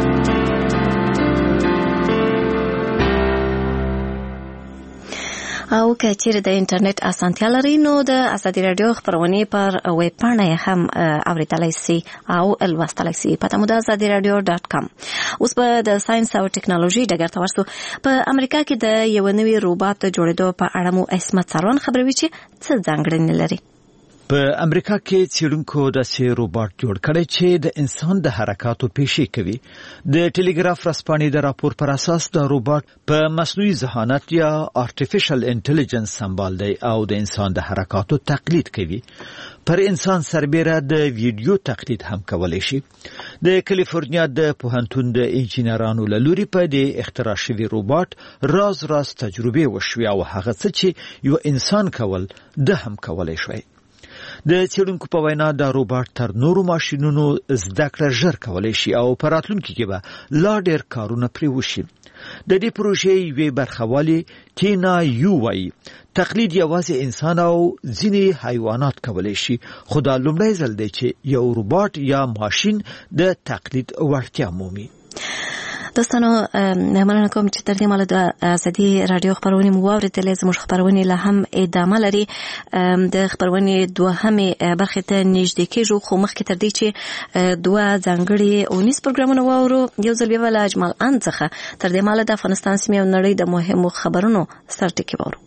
او که چیرې د انټرنیټ اسانتیا لري نو د ازادي رادیو خبرونه پر ویب پاڼه هم اوریدلای شئ او لوستلای شئ. پته مو د azadiradio.com. اوس په د ساينس او ټکنالوژي ډګر ته ورسو. په امریکا کې د یو نوي روباټ جوړېدو په اړه مو اسمت سروان خبروي چې څه ځانګړنې لري. په امریکا کې څېړونکو داسې روباټ جوړ کړی چې د انسان د حرکاتو پیشي کوي. د ټلګراف رسپانې د راپور پر اساس د روباټ په مصنوعي ذهانت یا آرټیفیشل انټيليجنس سمبال دی او د انسان د حرکاتو تقلید کوي. پر انسان سربیره د ویډیو تقلید هم کولی شي. د کالیفورنیا د پوهنتون د انجینرانو له لوري په دې اختراع شوي روباټ راز تجربې وشوي او هغه څه چې یو انسان کول ده هم کولی شوی. د څېړونکو په وینا دا روباټ تر نورو ماشینونو زده کړه ژر کولی شي او په راتلونکي کې به لا ډېر کارونه پرې وشي. د دې پروژې یوې برخوالې تینا یو وایي تقلید یوازې انسان او ځینې حیوانات کولی شي، خو دا لومړی ځل دی چې یو روباټ یا ماشین د تقلید وړتیا مومي. دوستانو مننه کوم چې تر دې مهاله د ازادي رادیو خبرونه مو واورېدلې. زموږ خبرونه لا هم ادامه لري. د خبرونه دوهمې برخې ته نږدې کېږو، خو مخکې تر دې چې دوه ځانګړي اونیز پروګرامونه واورو، یو ځل بیا له اجمل ان څخه تر دې مهاله د افغانستان سیمې او نړۍ د مهمو خبرونو سرټکي واورو.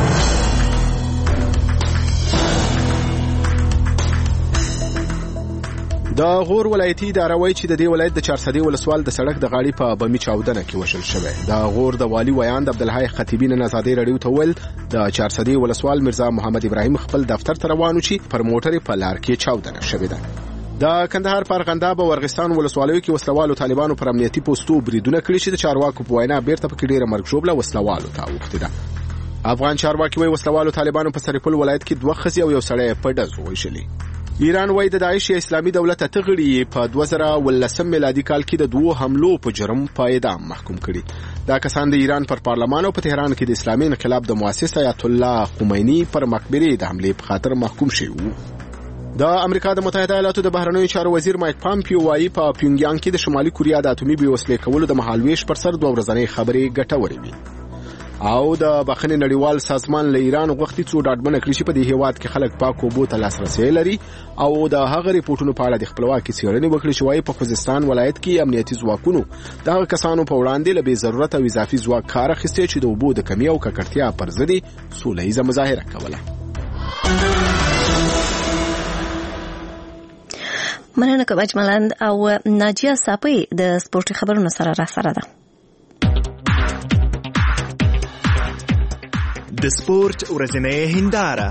د غور ولایتي اداره وایي چې د دې ولایت د چارسدي ولسوال د سړک د غاړې په بمي چاودنه کې وژل شوی. د غور د والی ویاند عبدالحی خطیبی نن ازادي رادیو ته ویل د چارسدي ولسوال مرزا محمد ابراهیم خپل دفتر ته روان و چې پر موټر په لار کې چاودنه شوې ده. د کندهار په ارغنداب او ورغستان ولسوالیو کې وسلوالو طالبانو پر امنیتي پوسټو بریدونه کړي چې د چارواکو په وینا بیرته پکې ډیره مرګ ژوبله وسلوالو ته اوښتې ده. افغان چارواکي وایي وسلوالو طالبانو په سرپل ولایت کې 2 ښځې او یو سړی په ډزو وژلي. ایران وایي د داعش اسلامي دولت ته غړي په 2019 میلادي کال کې د 2 حملو په جرم په اعدام محکوم کړي. دا کسان د ایران پر پارلمان او په تهران کې د اسلامي انقلاب د مؤسس آیت الله خمینی پر مقبره د حمله په خاطر محکوم شوی وو. د امریکا د متحده ایالاتو د بهرنیو چارو وزیر مایک پامپیو وایي په پیونګیانګ کې د شمالي کوریا د اتومي بېوسلې کولو د مهالويش پر سر 2 ورځنۍ خبرې ګټورې وي. او د بخښنې نړیوال سازمان له ایران غوښتي څو ډاډمنه کړي چې په دې هیواد کې خلک پاک اوبو ته لاسرسی لري او د هغه ریپورتونو په اړه د خپلواکي څېړنې وکړي چې وایي په خوزستان ولایت کې امنیتي ځواکونو د هغه کسانو په وړاندې له بې ضرورت او اضافي ځواک کار اخیستی چې د اوبو د کمی او ککړتیا پر ضد سوله ییزه مظاهره کوله. مننه کوم اجملند او ناجیه صاپی د سپورتي خبرونو سره را سره ده. د سپورت ورځنۍ هنداره.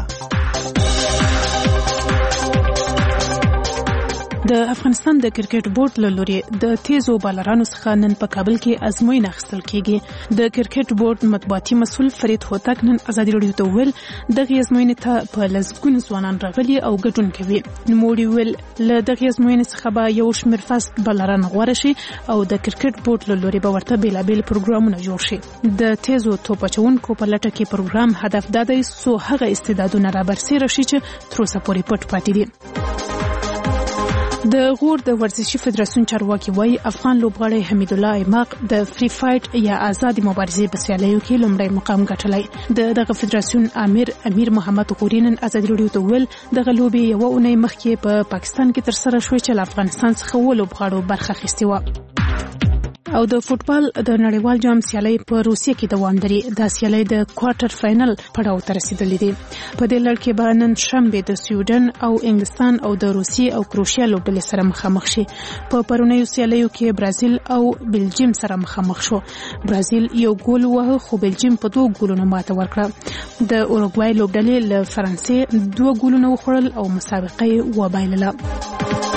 د افغانستان د کرکټ بورډ له لوري د تیزو بالرانو څخه نن په کابل کې ازموینه اخیستل کیږي. د کرکټ بورډ مطبوعاتي مسؤل فرید هوتک نن ازادي رادیو ته ویل دغه ازموینه ته په لزګون ځوانان راغلي او ګډون کوي. نوموړي ویل له دغه ازموینې څخه به یو شمېر فاست بالران غوړه شي او د کرکټ بورډ له لوري به ورته بیلابیل پروګرامونه جوړ شي. د تیزو توپ اچونکو په لټه کې پروګرام هدف دا دی څو هغه استعدادونه رابرسېره شي چې تر اوسه پورې پټ پاتې دي. د غور د ورزشي فدراسیون چارواکي وایي افغان لوبغاړی حمید الله ایماق د فری فایټ یا آزادي مبارزې په سیالیو کې لومړی مقام ګټلی. دغه فدراسیون امیر محمد غوري نن ازادي رادیو ته ویل دغه لوبې یوه اونۍ مخکې په پاکستان کې ترسره شوې چې له افغانستان څخه 7 لوبغاړو برخه اخیستې وه. او د فوتبال د نړیوال جام سیالي په روسیه کې دوام لري. دا سیالي د کوارټر فائنل پړاو ته رسیدلې دي. په دې لړ کې به نن شنبه د سویډن او انګلستان او د روسیې او کروشیا لوبډلې سره مخامخ شي. په پرونیو سیالیو کې برازیل او بلجیم سره مخامخ شو. برازیل یو ګول وه خو بلجیم په 2 ګولونو ماته ورکړه. د اوروګوای لوبډلې له فرانسې 2 ګولونه وخوړل او مسابقه یې وبایلله.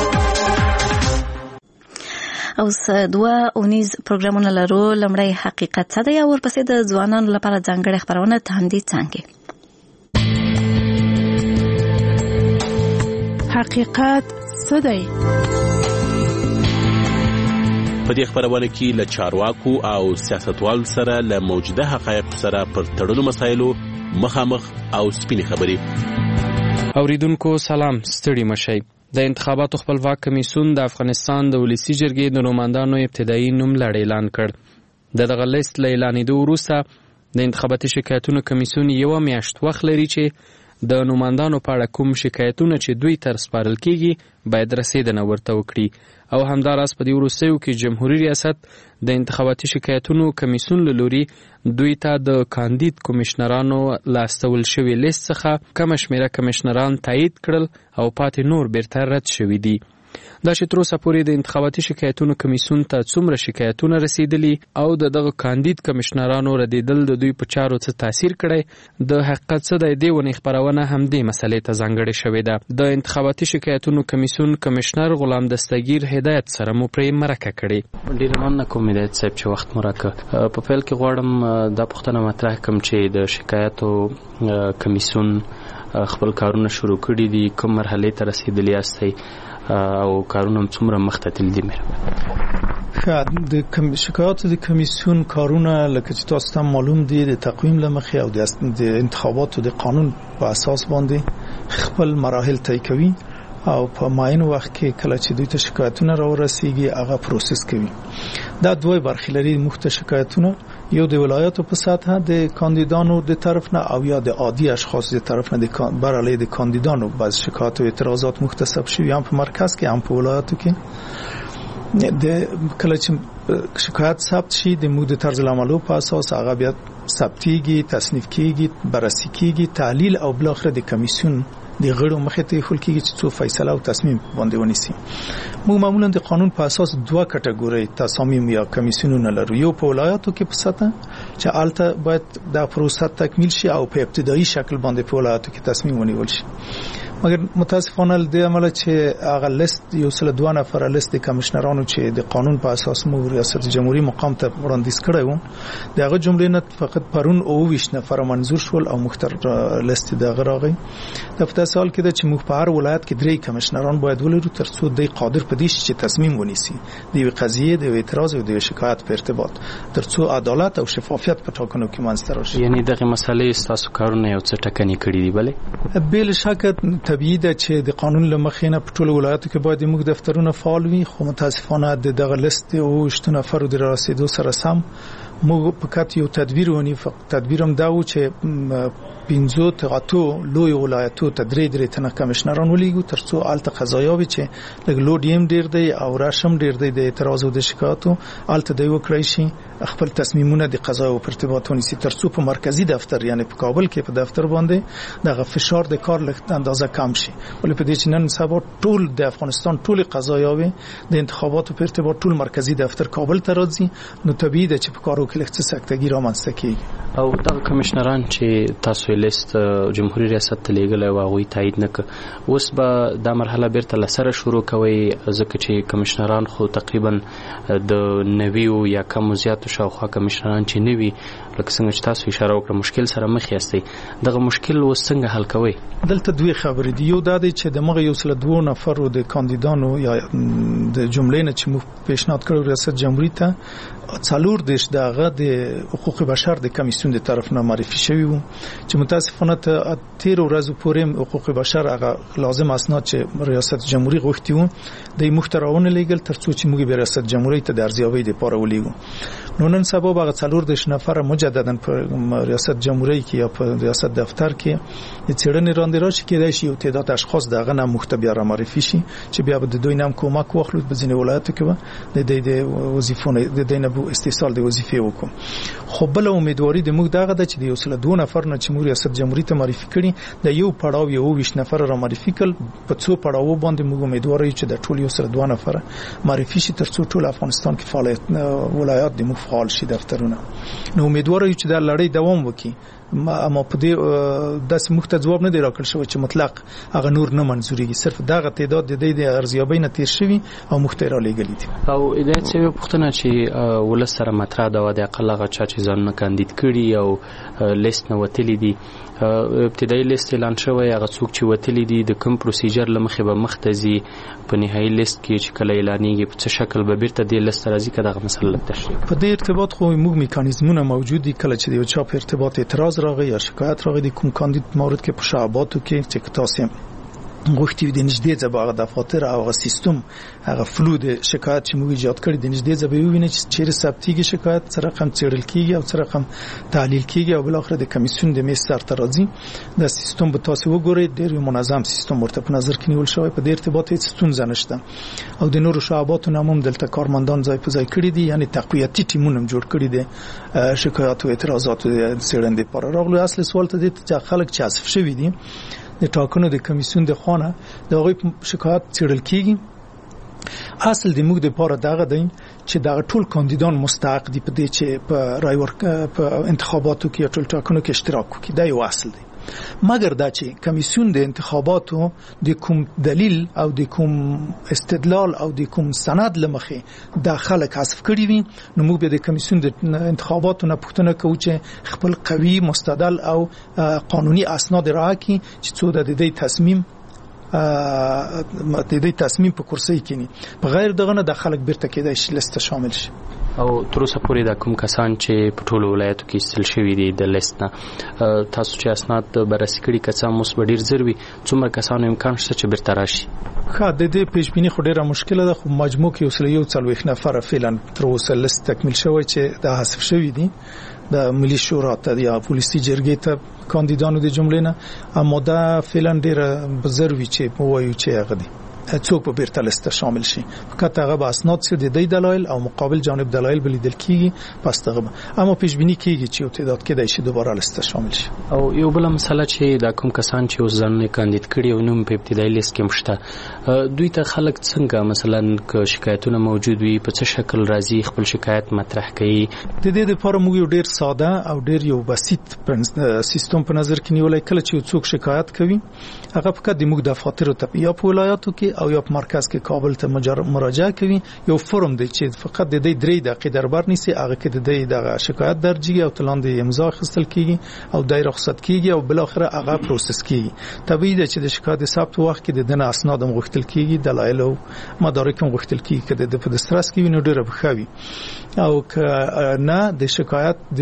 او دوه اونیز پروګرامونه لرو. لمړی حقیقت څه دی او ورپسې د ځوانانو لپاره ځانګړې خبرونه تاندې څنګه. حقیقت څه دی؟ په دې خبرونه کې له چارواکو او سیاستوالو سره له موجوده حقایق سره پر تړلو مسایلو مخامخ او سپینې خبرې. اوریدونکو سلام، ستړي مشئ. د انتخاباتو خپلواک کمیسیون د افغانستان د ولسی جرګې د نوماندانو ابتدایي نوملړ اعلان کړ. دغه لیست له اعلانېدو وروسته د انتخاباتي شکایتونو کمیسیون یو میاشت وخت لري چې د نوماندانو په اړه کوم شکایتونه چې دوی تر سپارل کیږي باید رسیدنه ورته وکړي. او همداراز په دې وروستیو کې جمهوریت ریاست د انتخاباتي شکایتونو کمیسیون له لوري دوی ته د کاندید کمشنرانو لاستول شوی لیست څخه کم شمیره کمشنران تایید کړل او پاتې نور بیرته رد شوي دي. دا چې تر اوسه پورې د انتخاباتي شکایتونو کمیسیون ته څومره شکایتونه رسیدلي او دغه کاندید کمشنرانو ردیدل د دوی په چارو څه تاثیر کړی، د حقیقت څه دی، دې ونې خپرونه هم دې مسلې ته ځانګړې شوې ده. د انتخاباتي شکایتونو کمیسیون کمشنر غلام دستگیر هدایت سره مو پرې مرکه کړې. ډېر مننه کوم هدایت صاحب چې وخت مرکه. په پیل کې غواړم دا پوښتنه مطرح کړم چې د شکایتو کمیسیون خپل کارونه شروع کړي دي، کوم مرحله ته رسیدلی یاستئ او کارونه څومره مخته تللي دي؟ د شکایاتو د کمیسیون کارونه لکه چې تاسو ته معلوم دي د تقویم له مخې او د انتخاباتو د قانون په اساس باندې خپل مراحل طی کوي او په معین وخت کې کله چې دوی ته شکایتونه راورسیږي هغه پروسس کوي. دا دوه برخې لري مخته شکایتونه، یو د ولایتو په سطح د کاندیدانو د طرف نه او یا د عادي اشخاص د طرف نه د برعلی د کاندیدانو بعض شکایات او اعتراضات مختصب شوی هم په مرکز کې هم په ولایتو کې. د کله چې شکایت ثبت شي د مود طرز العملو په اساس هغه بیا ثبتيږي، تصنیف کیږي، بررسي کیږي، تحلیل او بل اخر د کمیسیون د غړو مخې ته خل کېږي چې څو فیصله او تصمیم باندې ونیسي. موږ معمولا د قانون په اساس دوه کټګوري تصامیم یا کمیسیونونه لرو، یو په ولایتو کې په سطح چې الته باید د پروسه تکمیل شي او په ابتدایي شکل باندې په ولایتو کې تصمیم ونیول شي. مګر متاسفانه د عمل چې هغه لیست یو سل 2 نفر لیست د کمشنرانو چې د قانون په اساس مو ریاست جمهوریت مقام ته وړاندیز کړی و، دغه جملې نه فقط پرون او 20 نفر منظور شول او مختار لیست دغه راغی. د په سوال کې چې موږ په هر ولایت کې 3 کمشنران باید ولرو ترڅو د قادر پدې چې تصمیم ونیسي د یو قضیه د اعتراض او د شکایت په ارتباط ترڅو عدالت او شفافیت په ټاکنو کې منځته راشي. یعنی دغه مسلې تاسو کارونه یو څه ټکنی کړی دی؟ بلې بل شک طبیعي ده چې د قانون له مخې نه په ټولو ولایتو کې باید موږ دفترونه فعال وي، خو متاسفانه دغه لیست او 8 نفر د رسیدو سره سم موږ فقط یو تدبیر ونی. تدبیرم دا و چې 15 تغاتو لوی ولایتو ته 3 تنه کمشنران ولیږو ترڅو الته قضایاوي چې لګ لوډ یم ډیر دی او راشم ډیر دی د اعتراض او د شکایتو الته دی وکړی شي خپل تصمیمونه د قضا او ارتباط ونیسي ترڅو په مرکزی دفتر یعنی په کابل کې په دفتر باندې دغه فشار د کار لږ اندازه کم شي. ولې په دې چې نن سبا ټول د افغانستان ټول قضایاوي د انتخاباتو په ارتباط ټول مرکزی دفتر کابل ته راځي، نو طبیعي ده چې په کارو کې لږ څه سکتګي رامنځته کیږي. او دا کمشنران چې تاسو لیست جمهوریت ریاست ته لیږلی و هغوی تایید نه کړ، اوس به دا مرحله بیرته له سره شروع کوئ ځکه چې کمشنران خو تقریبا د 90 یا کم زیاتو شاوخوا کمشنران چې نوي لکه څنګه چې تاسو اشاره وکړه مشکل سره مخ یاستئ، دغه مشکل اوس څنګه حل کوئ؟ دلته دوه خبرې دي. یو دا دی چې د مغه یو سل 2 نفرو د کاندیدانو یا د جملې نه چې موږ پیشنهاد کړو ریاست جمهوریت ته 4 دیش دغه د حقوق بشر د کمیسیون د طرف نه معرفي شوی وو چې متاسفانه ته 13 ورځې پورې حقوق بشر هغه لازم اسناد چې ریاست جمهوریت غوښتي وو د محترمونه لیګل ترڅو چې موږ به ریاست جمهوریت ته د ارزیابۍ لپاره ولیږو. نو نن سبا هغه 4 دیش نفر مجددا په ریاست جمهوریت کې یا په ریاست دفتر کې د چېړنې راندې راشي کېدای شي یو تعداد اشخاص دغه نه مختبر را معرفي شي چې بیا به د دوی نام کومک واخلو په ځینې ولایتو کې د وظیفونو د دینه بو استیصال د وظیفې وکړو. خو بل امیدواري د موږ دغه د چې د یو سل 2 نفر نه چې موږ ریاست جمهوریت ته معرفي کړي د یو پړاو یو 20 نفر را معرفي کړ په څو پړاو باندې موږ امیدواري چې د ټول یو سل 2 نفر معرفي شي ترڅو ټول افغانستان کې فعالیت ولایت د موږ فعال شي دفترونه. نو امیدواري چې دا لړۍ دوام وکړي. اما په دې داسې مخته جواب نه دی راکړل شوی چې مطلق هغه نور نه منزوريږي، صرف دغه تعداد د دې د ارزیابۍ نه تیر شوی او مختار لګلې دي. او هدایت شوی پښتنه چې ولسره مطرح دا و د اقل هغه چې ځان نه کاندید کړي او لیست نه وتلی دي، ابتدایي لیست اعلان شوی هغه څوک چې وتلی دي د کوم پروسیجر لمخې به مختزي په نهایي لیست کې چې کله اعلانېږي په څه شکل به بیرته د لیست راځي که دغه مسله تشریح په دې ارتباط خو موږ میکانیزمونه موجود دي. کله چې د یو چا په ارتباط اعتراض راغی یا شکایت راغی د کوم کاندید مورد کې په شعباتو کې چې تاسو غوښتي د نږدې ځباغه دفاتر او سیستم هغه فلو د شکایت چې موږ ایجاد کړی د نږدې ځبې ویني چې چیرې ثبتيږي شکایت سره رقم څېړل کیږي او سره رقم تحلیل کیږي او بل اخر د کمیسیون د میز سر ته راځي. د سیستم به تاسو وګورئ ډېر منظم سیستم ورته په نظر کې نیول شوی، په دې ارتباط هیڅ ستونزه نشته او د نورو شعباتو نامم دلته کارمندان ځای په ځای کړی دي، یعنی تقویتي ټیمونه جوړ کړی دي شکایت او اعتراضات د څېړنې لپاره. راغلو اصل سوال ته د خلک چې حذف شوی دي د ټاکنو د کمیسیون د خانه د هغوی شکایت څېړل کیږي. اصل د موږ د لپاره دغه دی چې دا ټول کاندیدان مستحق دي په دې چې په رای په انتخاباتو کې ټول ټاکنو کې اشتراک وکړي. دا یو اصل دی. مګر دا چې کمیسیون د انتخاباتو د کوم دلیل او د کوم استدلال او د کوم سند لمخې د خلک حذف کړي وي، نو موږ به د کمیسیون د انتخاباتو نه پوښتنه کوو چې خپل قوي مستدل او قانوني اسناد راکړي چې څو د دې تصمیم په کرسي کې نه په غیر دغه نه د خلک بیرته کېدای شي لسته شامل شي. او تر اوسه پورې د کوم کسان چې په ټولو ولایتو کې استل شوي دي د لیست نه تاسو چې اسناد بررسي کړي کسان مو ډیر زر وي، څومره کسانو امکان شته چې بیرته راشي؟ ښه، د دې پیشبینی خو ډیره مشکله ده، خو مجموع کې اوس یو 40 نفر فعلا تر اوسه لیست تکمیل شوی چې د حذف شوي دي د ملي شورا ته یا پولیسي جرګې ته کاندیدانو د جملې نه، اما دا فعلا ډیره بزروي چې وایو چې هغه دي څوک په بیرته لیست شامل شي. فقط هغه به اسناد سي د دې دلایل او مقابل جانب دلایل بلیدل کیږي، پس دغه اما پیشبینی کیږي چې یو تعداد کېدای شي دوباره لیست شامل شي. او یو بل مسله چې د کوم کسان چې اوس ځانونه کاندید کړي او نوم په ابتدایي لیست کې مشته، دوی ته خلک څنګه مثلا که شکایتونه موجود وي په څه شکل راځي خپل شکایت مطرح کوي؟ د دې لپاره موږ یو ډیر ساده او ډیر یو بسيط سیستم په نظر کې نیولای. کله چې څوک شکایت کوي هغه فقط د موږ دفاتر ته یا په ولایتو کې او یا په مرکز کې کابل ته مراجعه کوي. یو فرم دی چې فقط د دې 3 دقیقې دربار نیسي، هغه کې د دې د شکایت درجه او تلاندې امضا خستل کیږي او دای رخصت کیږي او بل اخر هغه پروسس کیږي. طبیعي ده چې د شکایت ثبت وخت کې د دنه اسناد غوښتل کیږي، دلایل او مدارک غوښتل کیږي چې د دسترس کې نو ډیره بخوي او که نه د شکایت د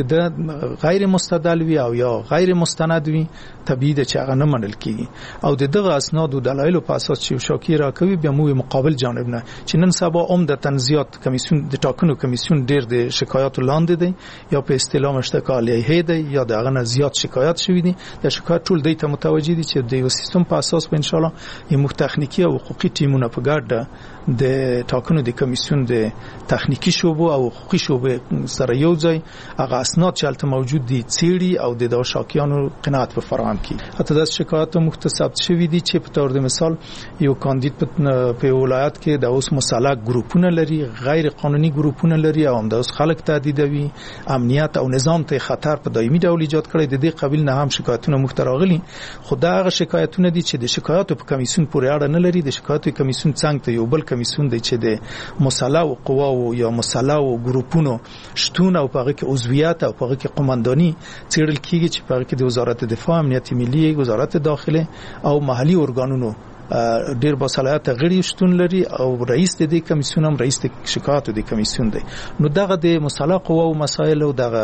غیر مستدل وي او یا غیر مستند وي، طبیعي ده چې هغه نه منل کیږي او د دغه اسناد او دلایل په اساس چې شاکی راکوي بیا مو مقابل جانب نه چې نن سبا د تنزیات کمیسیون د ټاکنو کمیسیون ډیر د شکایت لاندې دی یا په اصطلاح مشتکا علیه دی یا دغه نه زیات شکایت شوی دي. د شکایت ټول دی ته متوجي دي چې د یو سیستم په اساس به ان شاء الله یو تخنیکی او حقوقي ټیمونه په ګډه د ټاکنو د کمیسیون د تخنیکی شوبو او حقوقي شوبو سره یو ځای هغه اسناد چې البته موجود دي څیړي او د شاکیانو قناعت په فراهم کړي. حتی د شکایت مختصب شوی دي چې په تور د مثال یو کاندید په ولایت کې د اوس مسلک ګروپونه لري، غیر قانوني ګروپونه لري او د اوس خلک تهدیدوي، امنیت او نظام ته خطر په دایمي ډول ایجاد کړي. د دې قبیل نه هم شکایتونه مختراغلي، خدای هغه شکایتونه دي چې د شکایتو په کمیسیون پورې اړه نه لري. د شکایتو کمیسیون څنګه ته یو بل کمیسیون دی چې د مسلح او قواو یا مسلح او ګروپونو شتون او په هغه کې عضویت او په هغه کې قومانداني څیړل کیږي چې په هغه کې د وزارت دفاع، امنیت ملي، وزارت داخله او محلي ارګانونو ډیر با صلاحیت غړي شتون لري او رئیس د دې کمیسیون هم رئیس د شکایتو د کمیسیون دی. نو دغه د مسلح قوا او مسایل او دغه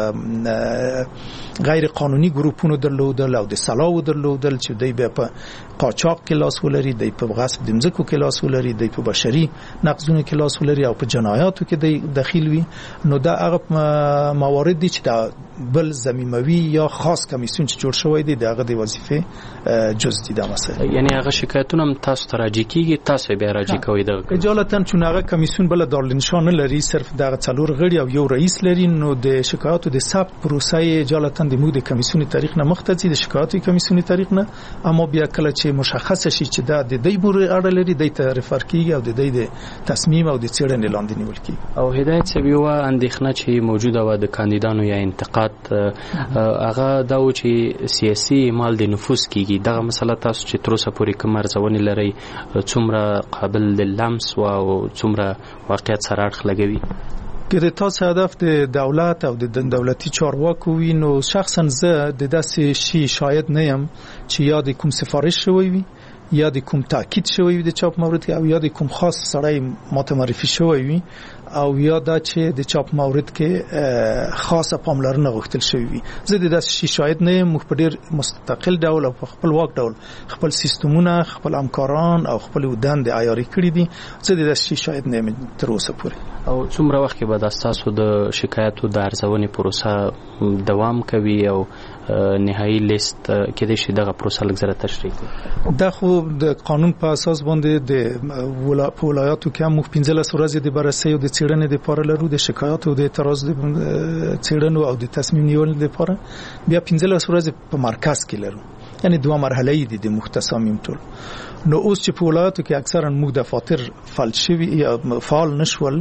غیر قانوني ګروپونو درلودل او د صلاح درلودل چې دوی به په قاچاق کې لاس ولري، دوی په غصب د مځکو کې لاس ولري، دوی په بشري نقضونو کې لاس ولري او په جنایاتو کې دوی دخیل وي. نو دا هغه موارد دي چې دا بل ضمیموي یا خاص کمیسیون چې جوړ شوی دی دغه د وظیفه جز دي دا مسله. یعنی هغه شکایتونه تاسو ته راځي کیږي، تاسو به راځي کوي د اجالتا چون هغه کمیسیون بل دارالنشان لري، صرف دغه څلور غړي او یو رئیس لري. نو د شکایتو د ثبت پروسه اجالتا د مو د کمیسیون تاریخ نه مختصي د شکایتو کمیسیون تاریخ نه، اما بیا کله چې مشخص شي چې دا د دې پورې اړه لري د ته ریفر کیږي او د دې د تصمیم او د څېړنې لاندې نیول کیږي. او هدایت سبیو اندېښنه چې موجوده و د کاندیدانو یا انتقاد هغه دا و چې سیاسي مال د نفوذ کیږي. دغه مسله تاسو چې تر اوسه پورې کوم ارزونه لري څومره قابل د لمس او څومره واقعیت سره اړخ لګوي؟ که د تاسو هدف د دولت او د دولتي چارواکو وي، نو شخصا زه د داسې شي شاید نه یم چې یا د کوم سفارش شوی وي یا د کوم تاکید شوی وي د چاپ مورد کې او یا د کوم خاص سړی ماته معرفي شوی وي او یا دا چې د چاپ مورد کې خاصه پاملرنه غوښتل شوی وي. زه د داسې شي شاید نه یم. په ډیر مستقل ډول او په خپل واک ډول خپل سیستمونه، خپل همکاران او خپل ودان د عیاري کړی دي. زه د داسې شي شاید نه یم تر اوسه پورې. او څومره وخت کې به تاسو د شکایتو د ارزونې پروسه دوام کوي او نهایی لیست کې د شي دغه پروسه لږ تشریح کړئ؟ دا خو د قانون په اساس باندې د ولایاتو کې هم 15 ورځې د بررسي او د څېړنې لپاره لرو، د شکایتو د اعتراض د څېړنو او د تصمیم نیولو لپاره بیا 15 ورځې په مرکز کې لرو. یعنی دوه مرحله دي د مختصامیم ټول. نو اوس چې په ولایاتو کې اکثرا موږ دفاتر فعال شوي یا فعال نشول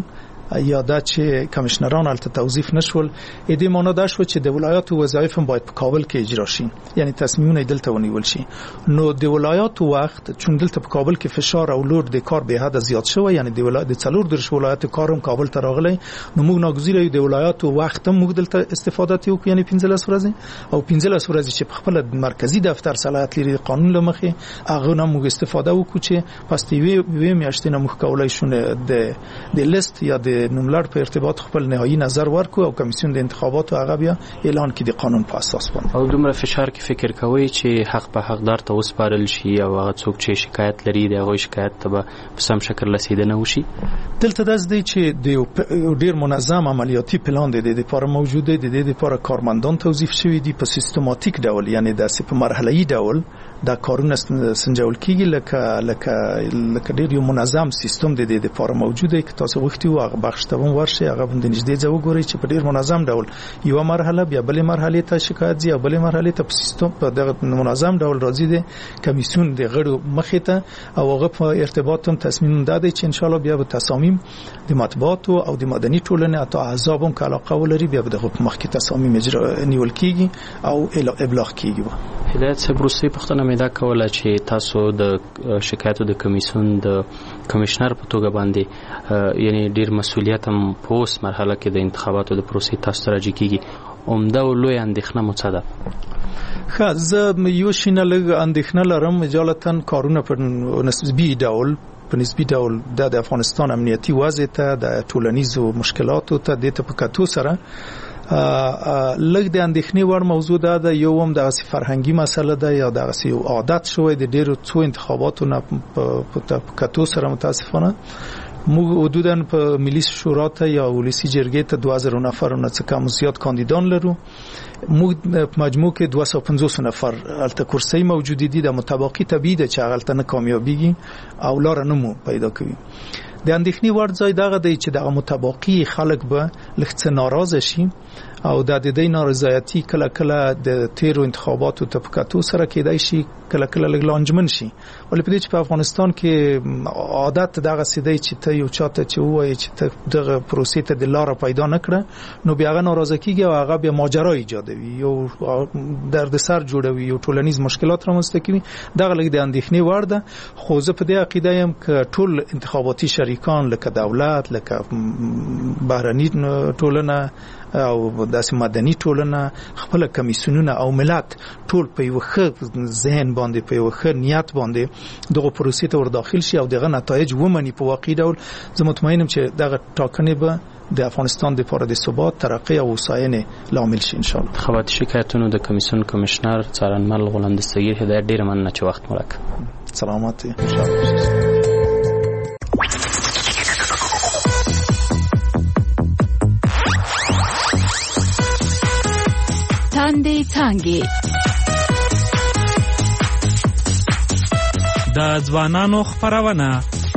یا دا چې کمشنران البته توظیف نشول دې معنی دا شو چې د ولایاتو وظایف هم باید په کابل کې اجرا شي یعنی تصمیمونه دلته ونیول شي نو د ولایاتو وخت چون دلته په کابل کې فشار او لود د کار به حد زیات شوی یعنی د ولایت د څلور درش ولایت کارم کابل ته راغلی نو موږ ناګزیره یو د ولایاتو وخت هم موږ دلته استفاده تیو یعنی 15 ورځې او 15 ورځې چې په خپل مرکزی دفتر صلاحیت لري قانون لمخې هغه نه موږ استفاده وکړو چې پس دی میاشتې نه موږ کولای شو د لیست یا د نوملړ په ارتباط خپل نهایی نظر ورکو او کمیسیون د انتخاباتو هغه بیا اعلان کړي د قانون په اساس باندې او دومره فشار کې فکر کوي چې حق په حقدار ته وسپارل شي او هغه څوک چې شکایت لري د هغه شکایت ته په سم شکل رسیدنه وشي دلته داس دی چې د ډیر منظم عملیاتي پلان د لپاره موجوده د دې لپاره کارمندان توظیف شوی دي په سیستماتیک ډول یعنی د په مرحله‌ای ډول دا کارونه سنجول کیږي لکه ډیر یو منظم سیستم د دې لپاره موجوده چې تاسو وختي او هغه بخښ ته ورشي هغه باندې نږدې ځو ګوري چې په ډیر منظم ډول یو مرحله بیا بلې مرحله ته شکایت ځي او بلې مرحله ته په سیستم په دغه منظم ډول راځي د کمیسیون د غړو مخې ته او هغه په ارتباط هم تصمیم دادي چې ان شاء الله بیا به تصامیم د مطبوعات او د مدني ټولنې او احزاب هم علاقه ولري بیا به د مخکې تصامیم نیول کیږي او ابلاغ کیږي هدایت صاحب روسي پښتنه مې دا کوله چې تاسو د شکایتو د کمیسیون د کمشنر په توګه باندې یعنی ډیر مسؤلیت هم په اوس مرحله کې د انتخاباتو د پروسې تاسو راځي کیږي عمده او لوی اندېښنه مو څه ده ښه زه یو شینه لږ اندېښنه لرم اجالتا کارونه په نسبي ډول د افغانستان امنیتي وضع ته د ټولنیزو مشکلاتو ته د تپکاتو سره لږ د اندېښنې وړ موضوع ده یو هم د فرهنګي مسله ده یا د یو عادت شوی د ډیرو څو انتخاباتو نه په کتو سره متاسفانه موږ حدوداً په ملي شورا ته یا ولسی جرګې ته 2000 نفر نه څه کم زیات کاندیدان لرو موږ په مجموع کې 250 نفر الته کرسي موجود دي د متباقي طبيعي د چاغلته نه کامیابیږي او لار نه مو پیدا کوي د اندېښنې وړ ځای دغه دی چې د متباقي خلک به لږ ناراضه شي او د دې نارضایتي کله کله د تیرو انتخاباتو تفکاتو سره کېدای شي کله کله لږ لانجمن شي ولې په دې چې په افغانستان کې عادت دغه سیدی چې ته یو چاته چې وایي چې ته دغه پروسې ته د لار پیدا نکړه نو بیا هغه ناراضه کیږي او هغه بیا ماجرا ایجادوي یو دردسر جوړوي یو ټولنیز مشکلات رامنځته کوي دغه لږ د اندېښنې وړ ده خو زه په دې عقیده یم چې ټول انتخاباتي شریکان لکه دولت لکه بهرني ټولنه او داسې مدني ټولنه خپل کمیسیونونه او ملت ټول په یو ښه ذهن باندې په یو ښه نیت باندې دغه پروسې ته ور داخل شي او دغه نتایج ومني په واقعي ډول زه مطمئنم چې دغه ټاکنې به د افغانستان لپاره د ثبات ترقی او وساینې لامل شي ان شاء الله خبرت شکایتونو د کمیسیون کمشنر څارنمل غلام دستگیر هدایت ډیر مننه چې وخت مو راکړ سلامات ان شاء الله څنګه د ځوانانو خبرونه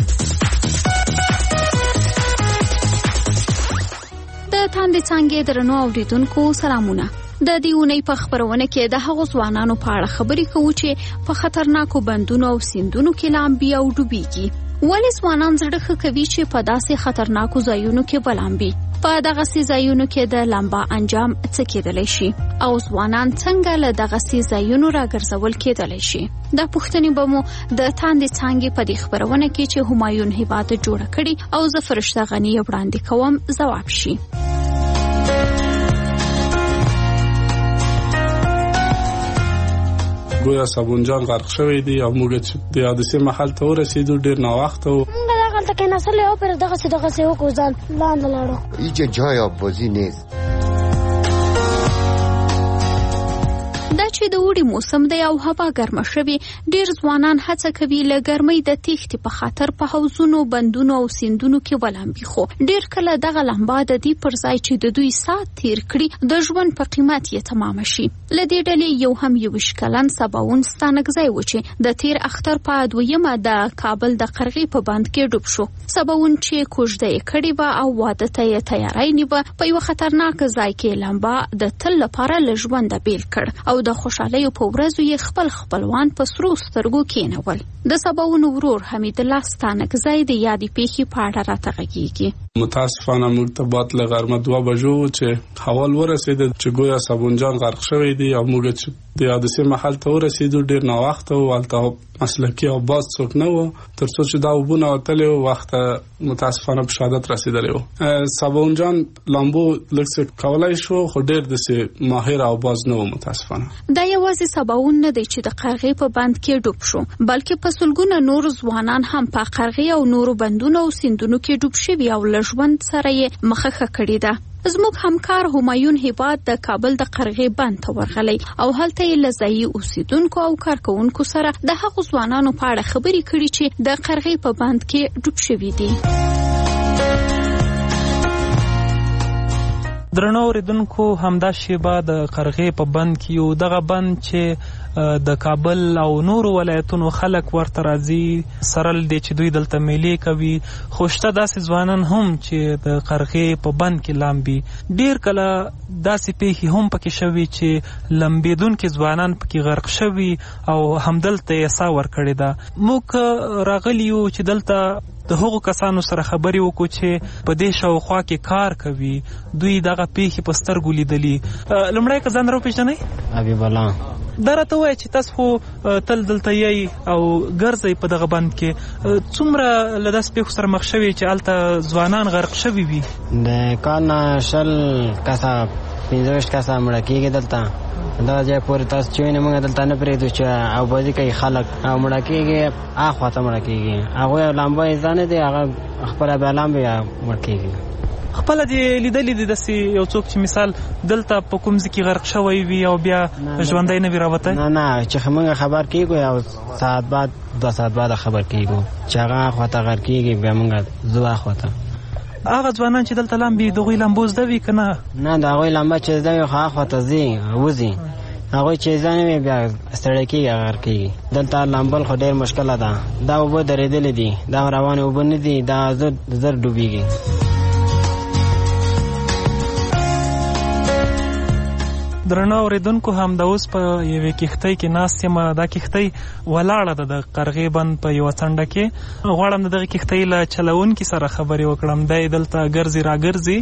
د تاندې څنګه درنو اوریدونکو سلامونه د دې اونۍ په خبرونه کې د هغو ځوانانو په اړه خبرې کوو چې په خطرناکو بندونو او سیندونو کې لامبي او ډوبېږي ولې ځوانان زړه کوي چې په داسې خطرناکو ځایونو کې ولامبي په دغه ځایونو کې د لامبا انجام څه کېدلی شي او ځوانان څنګه له دغه ځایونو راګرځول کېدلی شي دا پوښتنې به مو د تاندې څنګه په دې خبرونه کې چې همایون هیواد جوړ کړي او زه فرشته غنی وړاندې کوم ځواب شي ګویا صابونجان غرق شوی دی او موږ د حادثې محل ته ورسېدو ډیر ناوخته و دغه کې نسل یو پر دغه څه وکړل لاندې لاړو هیڅ جای آبازی نیست دا چې د وړي موسم دی او هوا ګرمه شوي ډیر ځوانان هڅه کوي له ګرمۍ د تېښتې په خاطر په حوضونو بندونو او سیندونو کې ولامبي خو ډیر کله دغه لمبا د دې پر ځای چې د دوی سات تیر کړي د ژوند په قیمت یې تمام شي له دې ډلې یو هم 21 کلن سباون ستانکزی و چې د تیر اختر په دویمه د کابل د قرغې په بند کې ډوب شو سباون چې کوژده یې کړې وه او واده ته یې تیاری نیوه په یو خطرناک ځای کې لمبا د تل لپاره له ژونده بیل کړ او د خوشحالیو په ورځو یې خپلوان په سرو سترګو کېنول د سباون ورور حمید الله ستانکزی د یادې پیښې په اړه راته غږیږي متاسفانه موږ ته بعد له غرمه 2 بجو چې حوال ورسېد چې گویا صابون جان غرق شوی دی او موږ چې د حادثه محل ته ورسېدو ډیر نا وخت او الته مسلکی او باز څوک نه و ترڅو چې دا وبونه وتلې وخت متاسفانه په شهادت رسیدلی و. صابون جان لامبو لکه کولای شو خو ډیر د ماهر او باز نه و متاسفانه. دا یوازې صابون نه دی چې د قرغې په بند کې ډوب شو بلکې په سلګونه نور ځوانان هم په قرغې او نورو بندونو او سیندونو کې ډوب شوي او له ژوند سره یې مخه کړې ده. زموږ همکار همایون هیبات د کابل د قرغې بند ته ورغلی او هلته یې له ځایي اوسیدونکو او کارکوونکو سره د هغو ځوانانو په اړه خبرې کړي چې د قرغې په بند کې ډوب شوي دي. درنو اوریدونکو همدا شیبه د قرغې په بند کې یو دغه بند چې د کابل او نورو ولایتونو خلک ورته راځي سره لدې چې دوی دلته میلې کوي خو شته داسې ځوانان هم چې د قرغې په بند کې لامبي. ډیر کله داسې پیښې هم پکې شوي چې لمبېدونکي ځوانان پکې غرق شوي او همدلته یې ساه ورکړې ده. موږ راغلي یو چې دلته د هغو کسانو سره خبرې وکړو چې په دې شاوخوا کې کار کوي دوی دغه پیښې په سترګو لیدلي. لومړی که ځان راوپېژنئ؟ حبیب الله. دا راته ووایه چې تاسو خو تل دلته یئ او ګرځئ په دغه بند کې څومره له داسې پیښو سره مخ شوي چې هلته ځوانان غرق شوي وي؟ د کال نه 20 کسه 15 کسه مړه کېږي دلته. دا ځای پورې تاسو چې وینئ موږ دلته نه پرېږدو چې اوبازي کوي خلک او مړه کېږي اخوا ته مړه کېږي هغوی لامبو یې ځانه دی هغه خپله بیا لامبو یا مړ کېږي. خپله دې لیدلي دي داسې یو څوک چې مثال دلته په کوم ځای کې غرق شوی وي او بیا ژوندی نه وي راوتی؟ نه چې موږ خبر کېږو یو ساعت بعد 2 ساعت بعد خبر کېږو چې هغه اخوا ته غرق کېږي بیا موږ ځو اخوا ته. هغه ځوانان چې دلته لامبي د هغوی لامبو زده وي که نه؟ نه د هغوی لامبه چې زده وي خو اخوا ته وځي هغوی چې زده نه وي بیا ستړی کېږي غرق کېږي. دلته لامبل خو ډېر مشکله ده. دا اوبه درېدلې دي دا روانې اوبه نه دي دا زر ډوبېږي. درنو اوریدونکو همدا اوس په یوې کښتۍ کې ناست یم. دا کښتۍ ولاړه ده د قرغې بند په یوه څنډه کې. غواړم د دغې کښتۍ له چلوونکي سره خبرې وکړم. دی دلته ګرځي راګرځي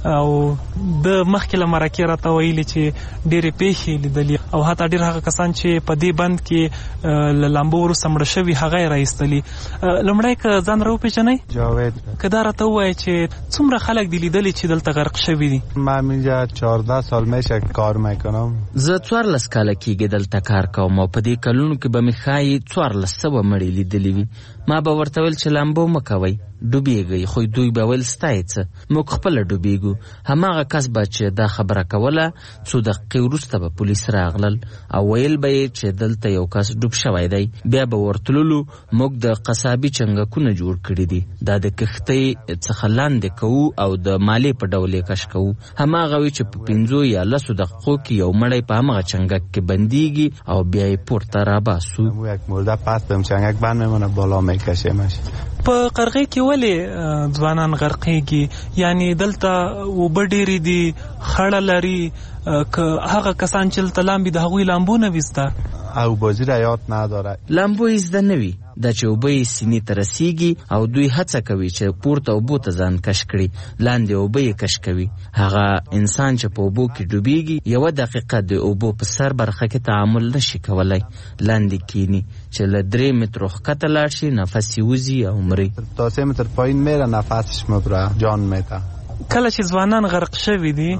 او د مخکې له مرکې راته ویلي چې ډېرې پیښې لیدلي او حتی ډېر هغه کسان چې په دې بند کې له لامبو وروسته مړه شوي هغه یې راایستلي. لومړی که ځان راوپېژنئ؟ جاوید. که دا راته ووایه چې څومره خلک دې لیدلي چې دلته غرق شوي دي؟ من اینجا 14 سال میشه کار میکنم. زه 14 کاله کېږي دلته کار کوم او په دې کلونو کې به مې ښایي 1400 مړې لیدلي وي. ما به ورته ویل چې لامبو مه کوئ ډوبېږئ خو دوی به ویل ستا یې څه موږ خپله ډوبېږو. هماغه کس به چې دا خبره کوله څو دقیقې وروسته به پولیس راغلل او ویل به یې چې دلته یو کس ډوب شوی دی. بیا به ورتللو موږ د قصابي چنګکونه جوړ کړي دي دا د کښتۍ څخه لاندې کوو او د مالې په ډول یې کش کوو. هماغه وي چې په 5 یا 10 دقیقو کې یو مړی په هماغه چنګک کې بندیږي او بیا یې پورته راباسو. یک مرده پس بهم چنګک بند میمونه بالا میکشیمش. په قرغې کې ولې ځوانان غرقېږي؟ یعنی دلته اوبه ډېرې دي خړه لري که هغه کسان چې دلته لامبي د هغوی لامبو نه وي زده؟ اوبازي را یاد نداره. لامبو یې زده نه وي دا چې اوبه یې سینې ته رسیږي او دوی هڅه کوي چې پورته اوبو ته ځان کش کړي لاندې اوبه یې کش کوي. هغه انسان چې په اوبو کې ډوبېږي 1 دقیقه د اوبو په سر برخه کې تعامل نشي کولی لاندې کینی چې له 3 مترو ښکته لاړ شي نفس یې وځي او مري. تا 3 متر پایین میره نفسش میبره جان میته. کله چې ځوانان غرق شوي دي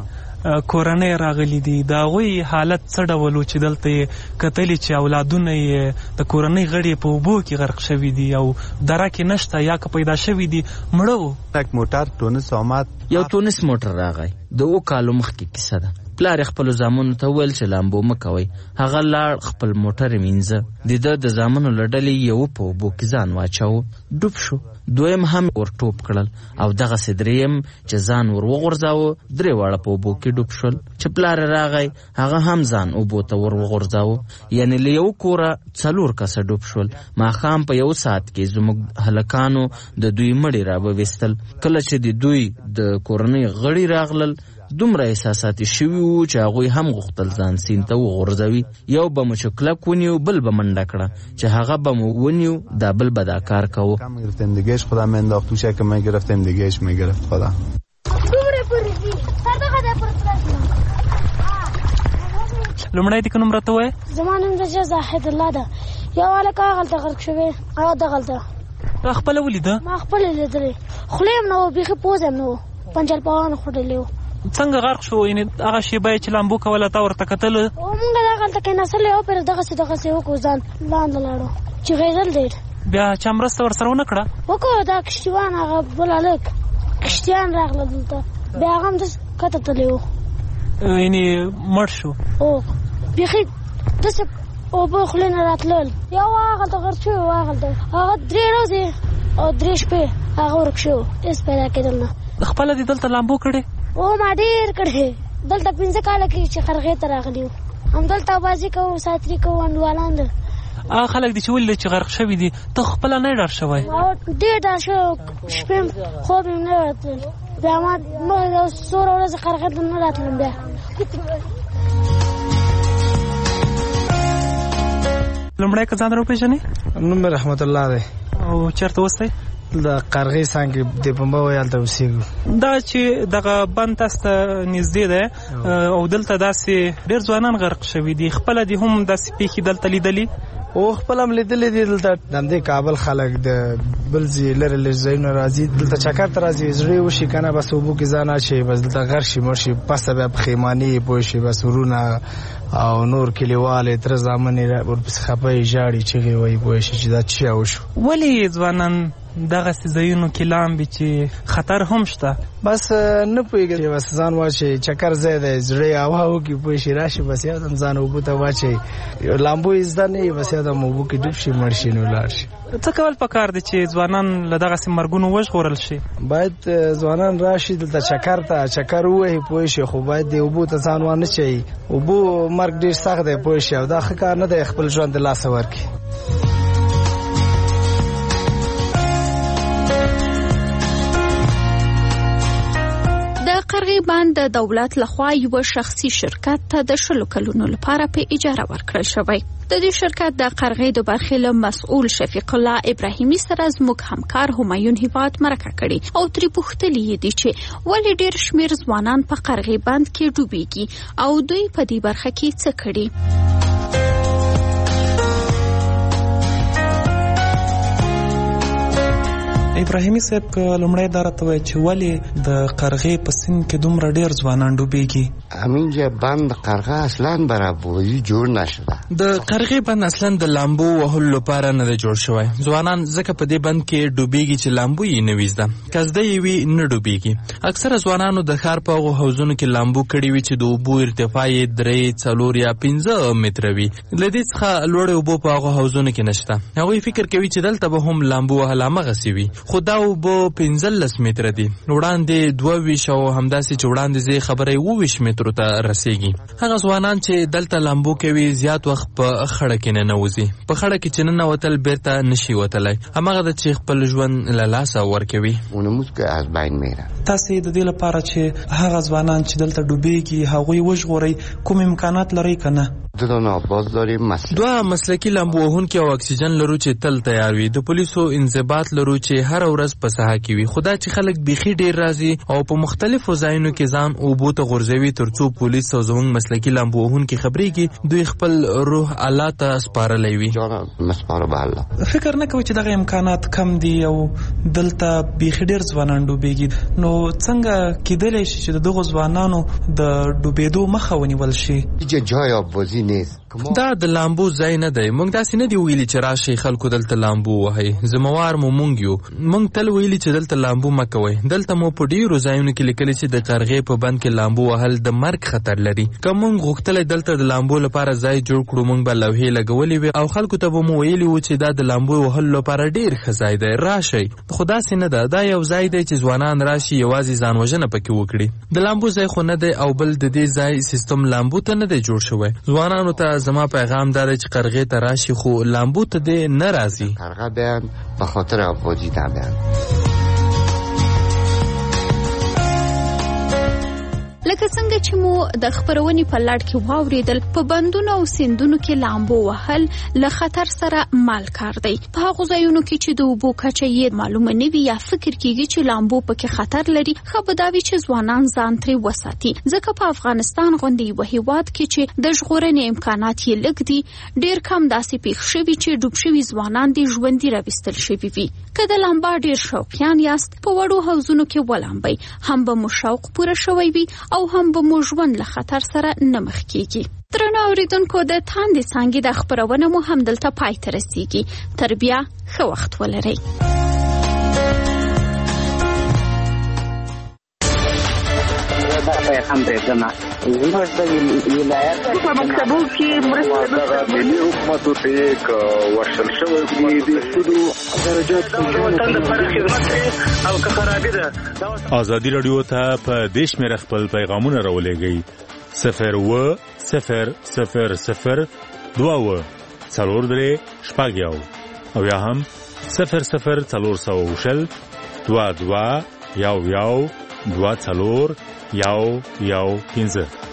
کورنۍ راغلي دي د هغوی حالت څه ډول و چې دلته یې کتلي چې اولادونه یې د کورنۍ غړي په اوبو کې غرق شوي دي او دره کې نشته یا که پیدا شوي دي مړه و؟ یک موټر تونس آمد. یو تونس موټر راغی د 2 کالو مخکې کیسه ده. پلار خپل زامنو ته ویل چې لامبو مه کوئ. هغه لاړ خپل موټر یې مینځه د زامنو له ډلې یو په اوبو کې ځان واچاوه ډوب شو. دویم هم ور ټوپ کړل او دغسې دریم چې ځان ور وغورځاوه 3 واړه په اوبو کې ډوب شول. چې پلار راغی هغه هم ځان اوبو ته ور وغورځاوه. یعنې له یو کوره 4 کسه ډوب شول. ماښام په 1 ساعت کې زموږ هلکانو د دوی مړي را وویستل. کله چې د دوی د کورنۍ غړي راغلل دومره احساساتي شوي وو چې هغوی هم غوښتل ځان سیند ته وغورځوي. یو به مو چې کلک ونیو بل به منډه کړه، چې هغه به مو ونیو دا بل به دا کار کوو. گرفتیم دیگهش خدا من انداخت توشه که من گرفتیم دیگهش میگرفت خدا. لومړی دې کوم راته وای؟ زما نوم رجا زاهد الله ده. یو هلک هغلته غرق شوی هغه دغلته. تا خپله ولیده؟ ما خپله لیدلی، خولې هم نه وه، بیخي پوز هم نه وه، پنجل پاوانه خوړلی وو. څنګه غرق شو؟ یعنې هغه شیبه چې لامبو کوله تا ورته کتل؟ مونږ هغلته کېناستلی وو، پرې دغسې وکړو، ځان لاندې لاړو چې غېدل ډېر. بیا چا مرسته ورسره ونه کړه؟ وکړو، دا کشتیوان هغه بل هلک کشتیان راغله دلته، بیا هغه هم داسې کته تللی وو. یعنې مړ شو؟ هو، بیخي داسې اوبه خولې نه راتلل. یو هغلته غرق شوی و، هغلته هغه 3 ورځې او 3 شپې هغه ورک شو، هېڅ پیدا کېدل نه. خپله دې دلته لامبو کړې؟ او ما ډېر کړې، دلته 15 کاله کې چې قرغې ته راغلي وو، همدلته بازي کوو، ساتري کوو، انډوالان ده. هغه خلک دي چې ولې چې غرق شوي دي، ته خپله نه ډار شوی؟ ډېر ډار شوی، شپې خوب مې نه راتلل. بیا ما نور څوره ورځې قرغې ته نه راتلم. بیا لومړی که ځان راوپېژنې؟ نوم مې رحمت الله دی. او چېرته اوسئ؟ د قرغې څانګې د پنبه وایي هلته اوسېږو. دا چې دغه بند تاسو ته نږدې دی او دلته داسې ډېر ځوانان غرق شوي دي، خپله دې هم داسې پیښې دلته لیدلي؟ او خپل هم لیدلې دي. دلته د همدې کابل خلک د بل ځای لرې لرې ځایونه راځي، دلته چکر ته راځي، زړه یې وشي که نه، بس اوبو کې ځان اچوي، بس دلته غرق شي مړ شي، پسه بیا پښیماني پوه شي، بس ورونه او نور کلیوال تر زامن ورپسې خفه یې ژاړي چغې وایي پوه شي چې دا چیا وشو. ولې ځوانان دغسې ځایونو کې لامبي چې خطر هم شته؟ بس نه پوهېږي، بس ځان واچوي، چکر ځای دی، زړه یې هوا وکړي پوه شي، راشي بس یادم ځان اوبو ته واچوي، لامبو یې زده نه وي، بس یادم اوبو کې ډوب شي، مړ شي، نو لاړ شي. څه کول پکار دي چې ځوانان له دغسې مرګونو وژغورل شي؟ باید ځوانان راشي دلته چکر ته، چکر ووهي پوه شي، خو باید د اوبو ته ځان وانه چوي. اوبو مرګ ډېر سخت دی پوه شي، او دا ښه کار نه دی خپل ژوند د لاسه ورکړي. قرغې بند د دولت لخوا یو شخصي شرکت ته د 20 کلونو لپاره په اجاره ورکړل شوی. د دې شرکت د قرغې د برخې له مسؤل شفیق الله ابراهیمي سره زموږ همکار همایون هیواد مرکه کړي او ترې پوښتلي دي چې ولې ډېر شمېر ځوانان په قرغې بند کې ډوبېږي او دوی په دې برخه کې څه کړي. ابراهیمي صاحب که لومړی دا راته وایي چې ولې د قرغې په سیند کې دومره ډېر ځوانان ډوبېږي؟ همینجا بند قرغه اصلا برای بازی جوړ نشده. د قرغې بند اصلا د لامبو وهلو لپاره نه دی جوړ شوی. ځوانان ځکه په دې بند کې ډوبېږي چې لامبو یې نه وي زده، که زده یې وي نه ډوبېږي. اکثره ځوانانو د ښار په هغو حوضونو کې لامبو کړي وي چې د اوبو ارتفاع یې 3، 4 یا 15 متره وي. له دې څخه لوړې اوبو په هغو حوضونو کې نشته. هغوی فکر کوي چې دلته به هم لامبو وهل همغسې وي، خو دا اوبه 15 متره دي، وړاندې 22 او همداسې چې وړاندې زه خبره 22 مترو ته رسیږي. هغه ځوانان چې دلته لامبو کوي زیات وخت په خړه کې نه نوځي، په خړه کې چې نه وتل بیرته نشي وتلی، همغه د چې خپل ژوند له لاسه ورکوي. تاسې د دې لپاره چې هغه ځوانان چې دلته ډوبېږي هغوی وژغورئ کوم امکانات لرئ که نه؟ دوه مسلکي لامبو وهونکي او اکسیجن لرو چې تل تیار وي، د پولیسو انضباط لرو چې هر ورځ په ساحه کې وي. خو دا چې خلک بیخي ډېر راځي او په مختلفو ځایونو کې ځان اوبو ته غورځوي ترڅو پولیس او زموږ مسلکي لامبو وهونکي خبرېږي، دوی خپل روح الله ته سپارلی وي. فکر نه کوي چې دغه امکانات کم دي او دلته بیخي ډېر ځوانان ډوبېږي، نو څنګه کېدلی شي چې د دغو ځوانانو د ډوبېدو مخه ونیول شي؟ دا د لامبو ځای نه دی. موږ داسې نه دی ویلي چې راشي خلکو دلته لامبو وهي، ذموار مو موږ یو. موږ تل ویلي چې دلته لامبو مه کوئ. دلته مو په ډیرو ځایونو کې لیکلي چې د قرغې په بند کې لامبو وهل د مرګ خطر لري. که موږ غوښتلی دلته د لامبو لپاره ځای جوړ کړو، موږ به لوحې لګولې وي او خلکو ته به مو ویلي وو چې دا د لامبو وهلو لپاره ډیر ښه ځای دی، راشئ. خو داسې نه ده، دا یو ځای دی چې ځوانان راشي یوازې ځان وژنه پکې وکړي. د لامبو ځای خو نه دی او بل د دې ځای سیستم لامبو ته نه دی جوړ شوی. ځوانانو ته زما پیغام دا دی چې قرغې ته راشي خو لامبو ته دې نه راځي. قرغه بیان به خاطر آبادی نبیان. لکه څنګه چې مو د خبرونې په لړ کې واوریدل، په بندونو او سیندونو کې لامبو وهل له خطر سره مال کار دی. په هغو ځایونو کې چې د اوبو کچه یې معلومه نه وي یا فکر کیږي چې لامبو پکې خطر لري، ښه به دا وي چې ځوانان ځان ترې وساتي، ځکه په افغانستان غوندې یو هیواد کې چې د ژغورنې امکانات یې لږ دي، ډېر کم داسې پیښ شوي چې ډوب شوي ځوانان دې ژوندي راویستل شوي وي. که د لامبا ډېر شوقیان یاست، په وړو حوضونو کې ولامبئ، هم به مو شوق پوره شوی وي او هم به مو ژوند له خطر سره نه مخ کیږي. درنو اوریدونکو، د تاندې څانګې د خبرونه مو هم دلته پای ته رسیږي. تر بیا ښه وخت ولرئ. هم درېدمه زموږ د ولایت په مکتبو کې مرسته ملي حکومتو ته ورشل شوی دي د سودو درجات د وطن لپاره خدمت او که خرابي ده. ازادي رادیو ته په دیش مې خپل پیغامونه راولېږئ 01000 څلور شپږ او یا هم 00400 22 11 2 څلور 115.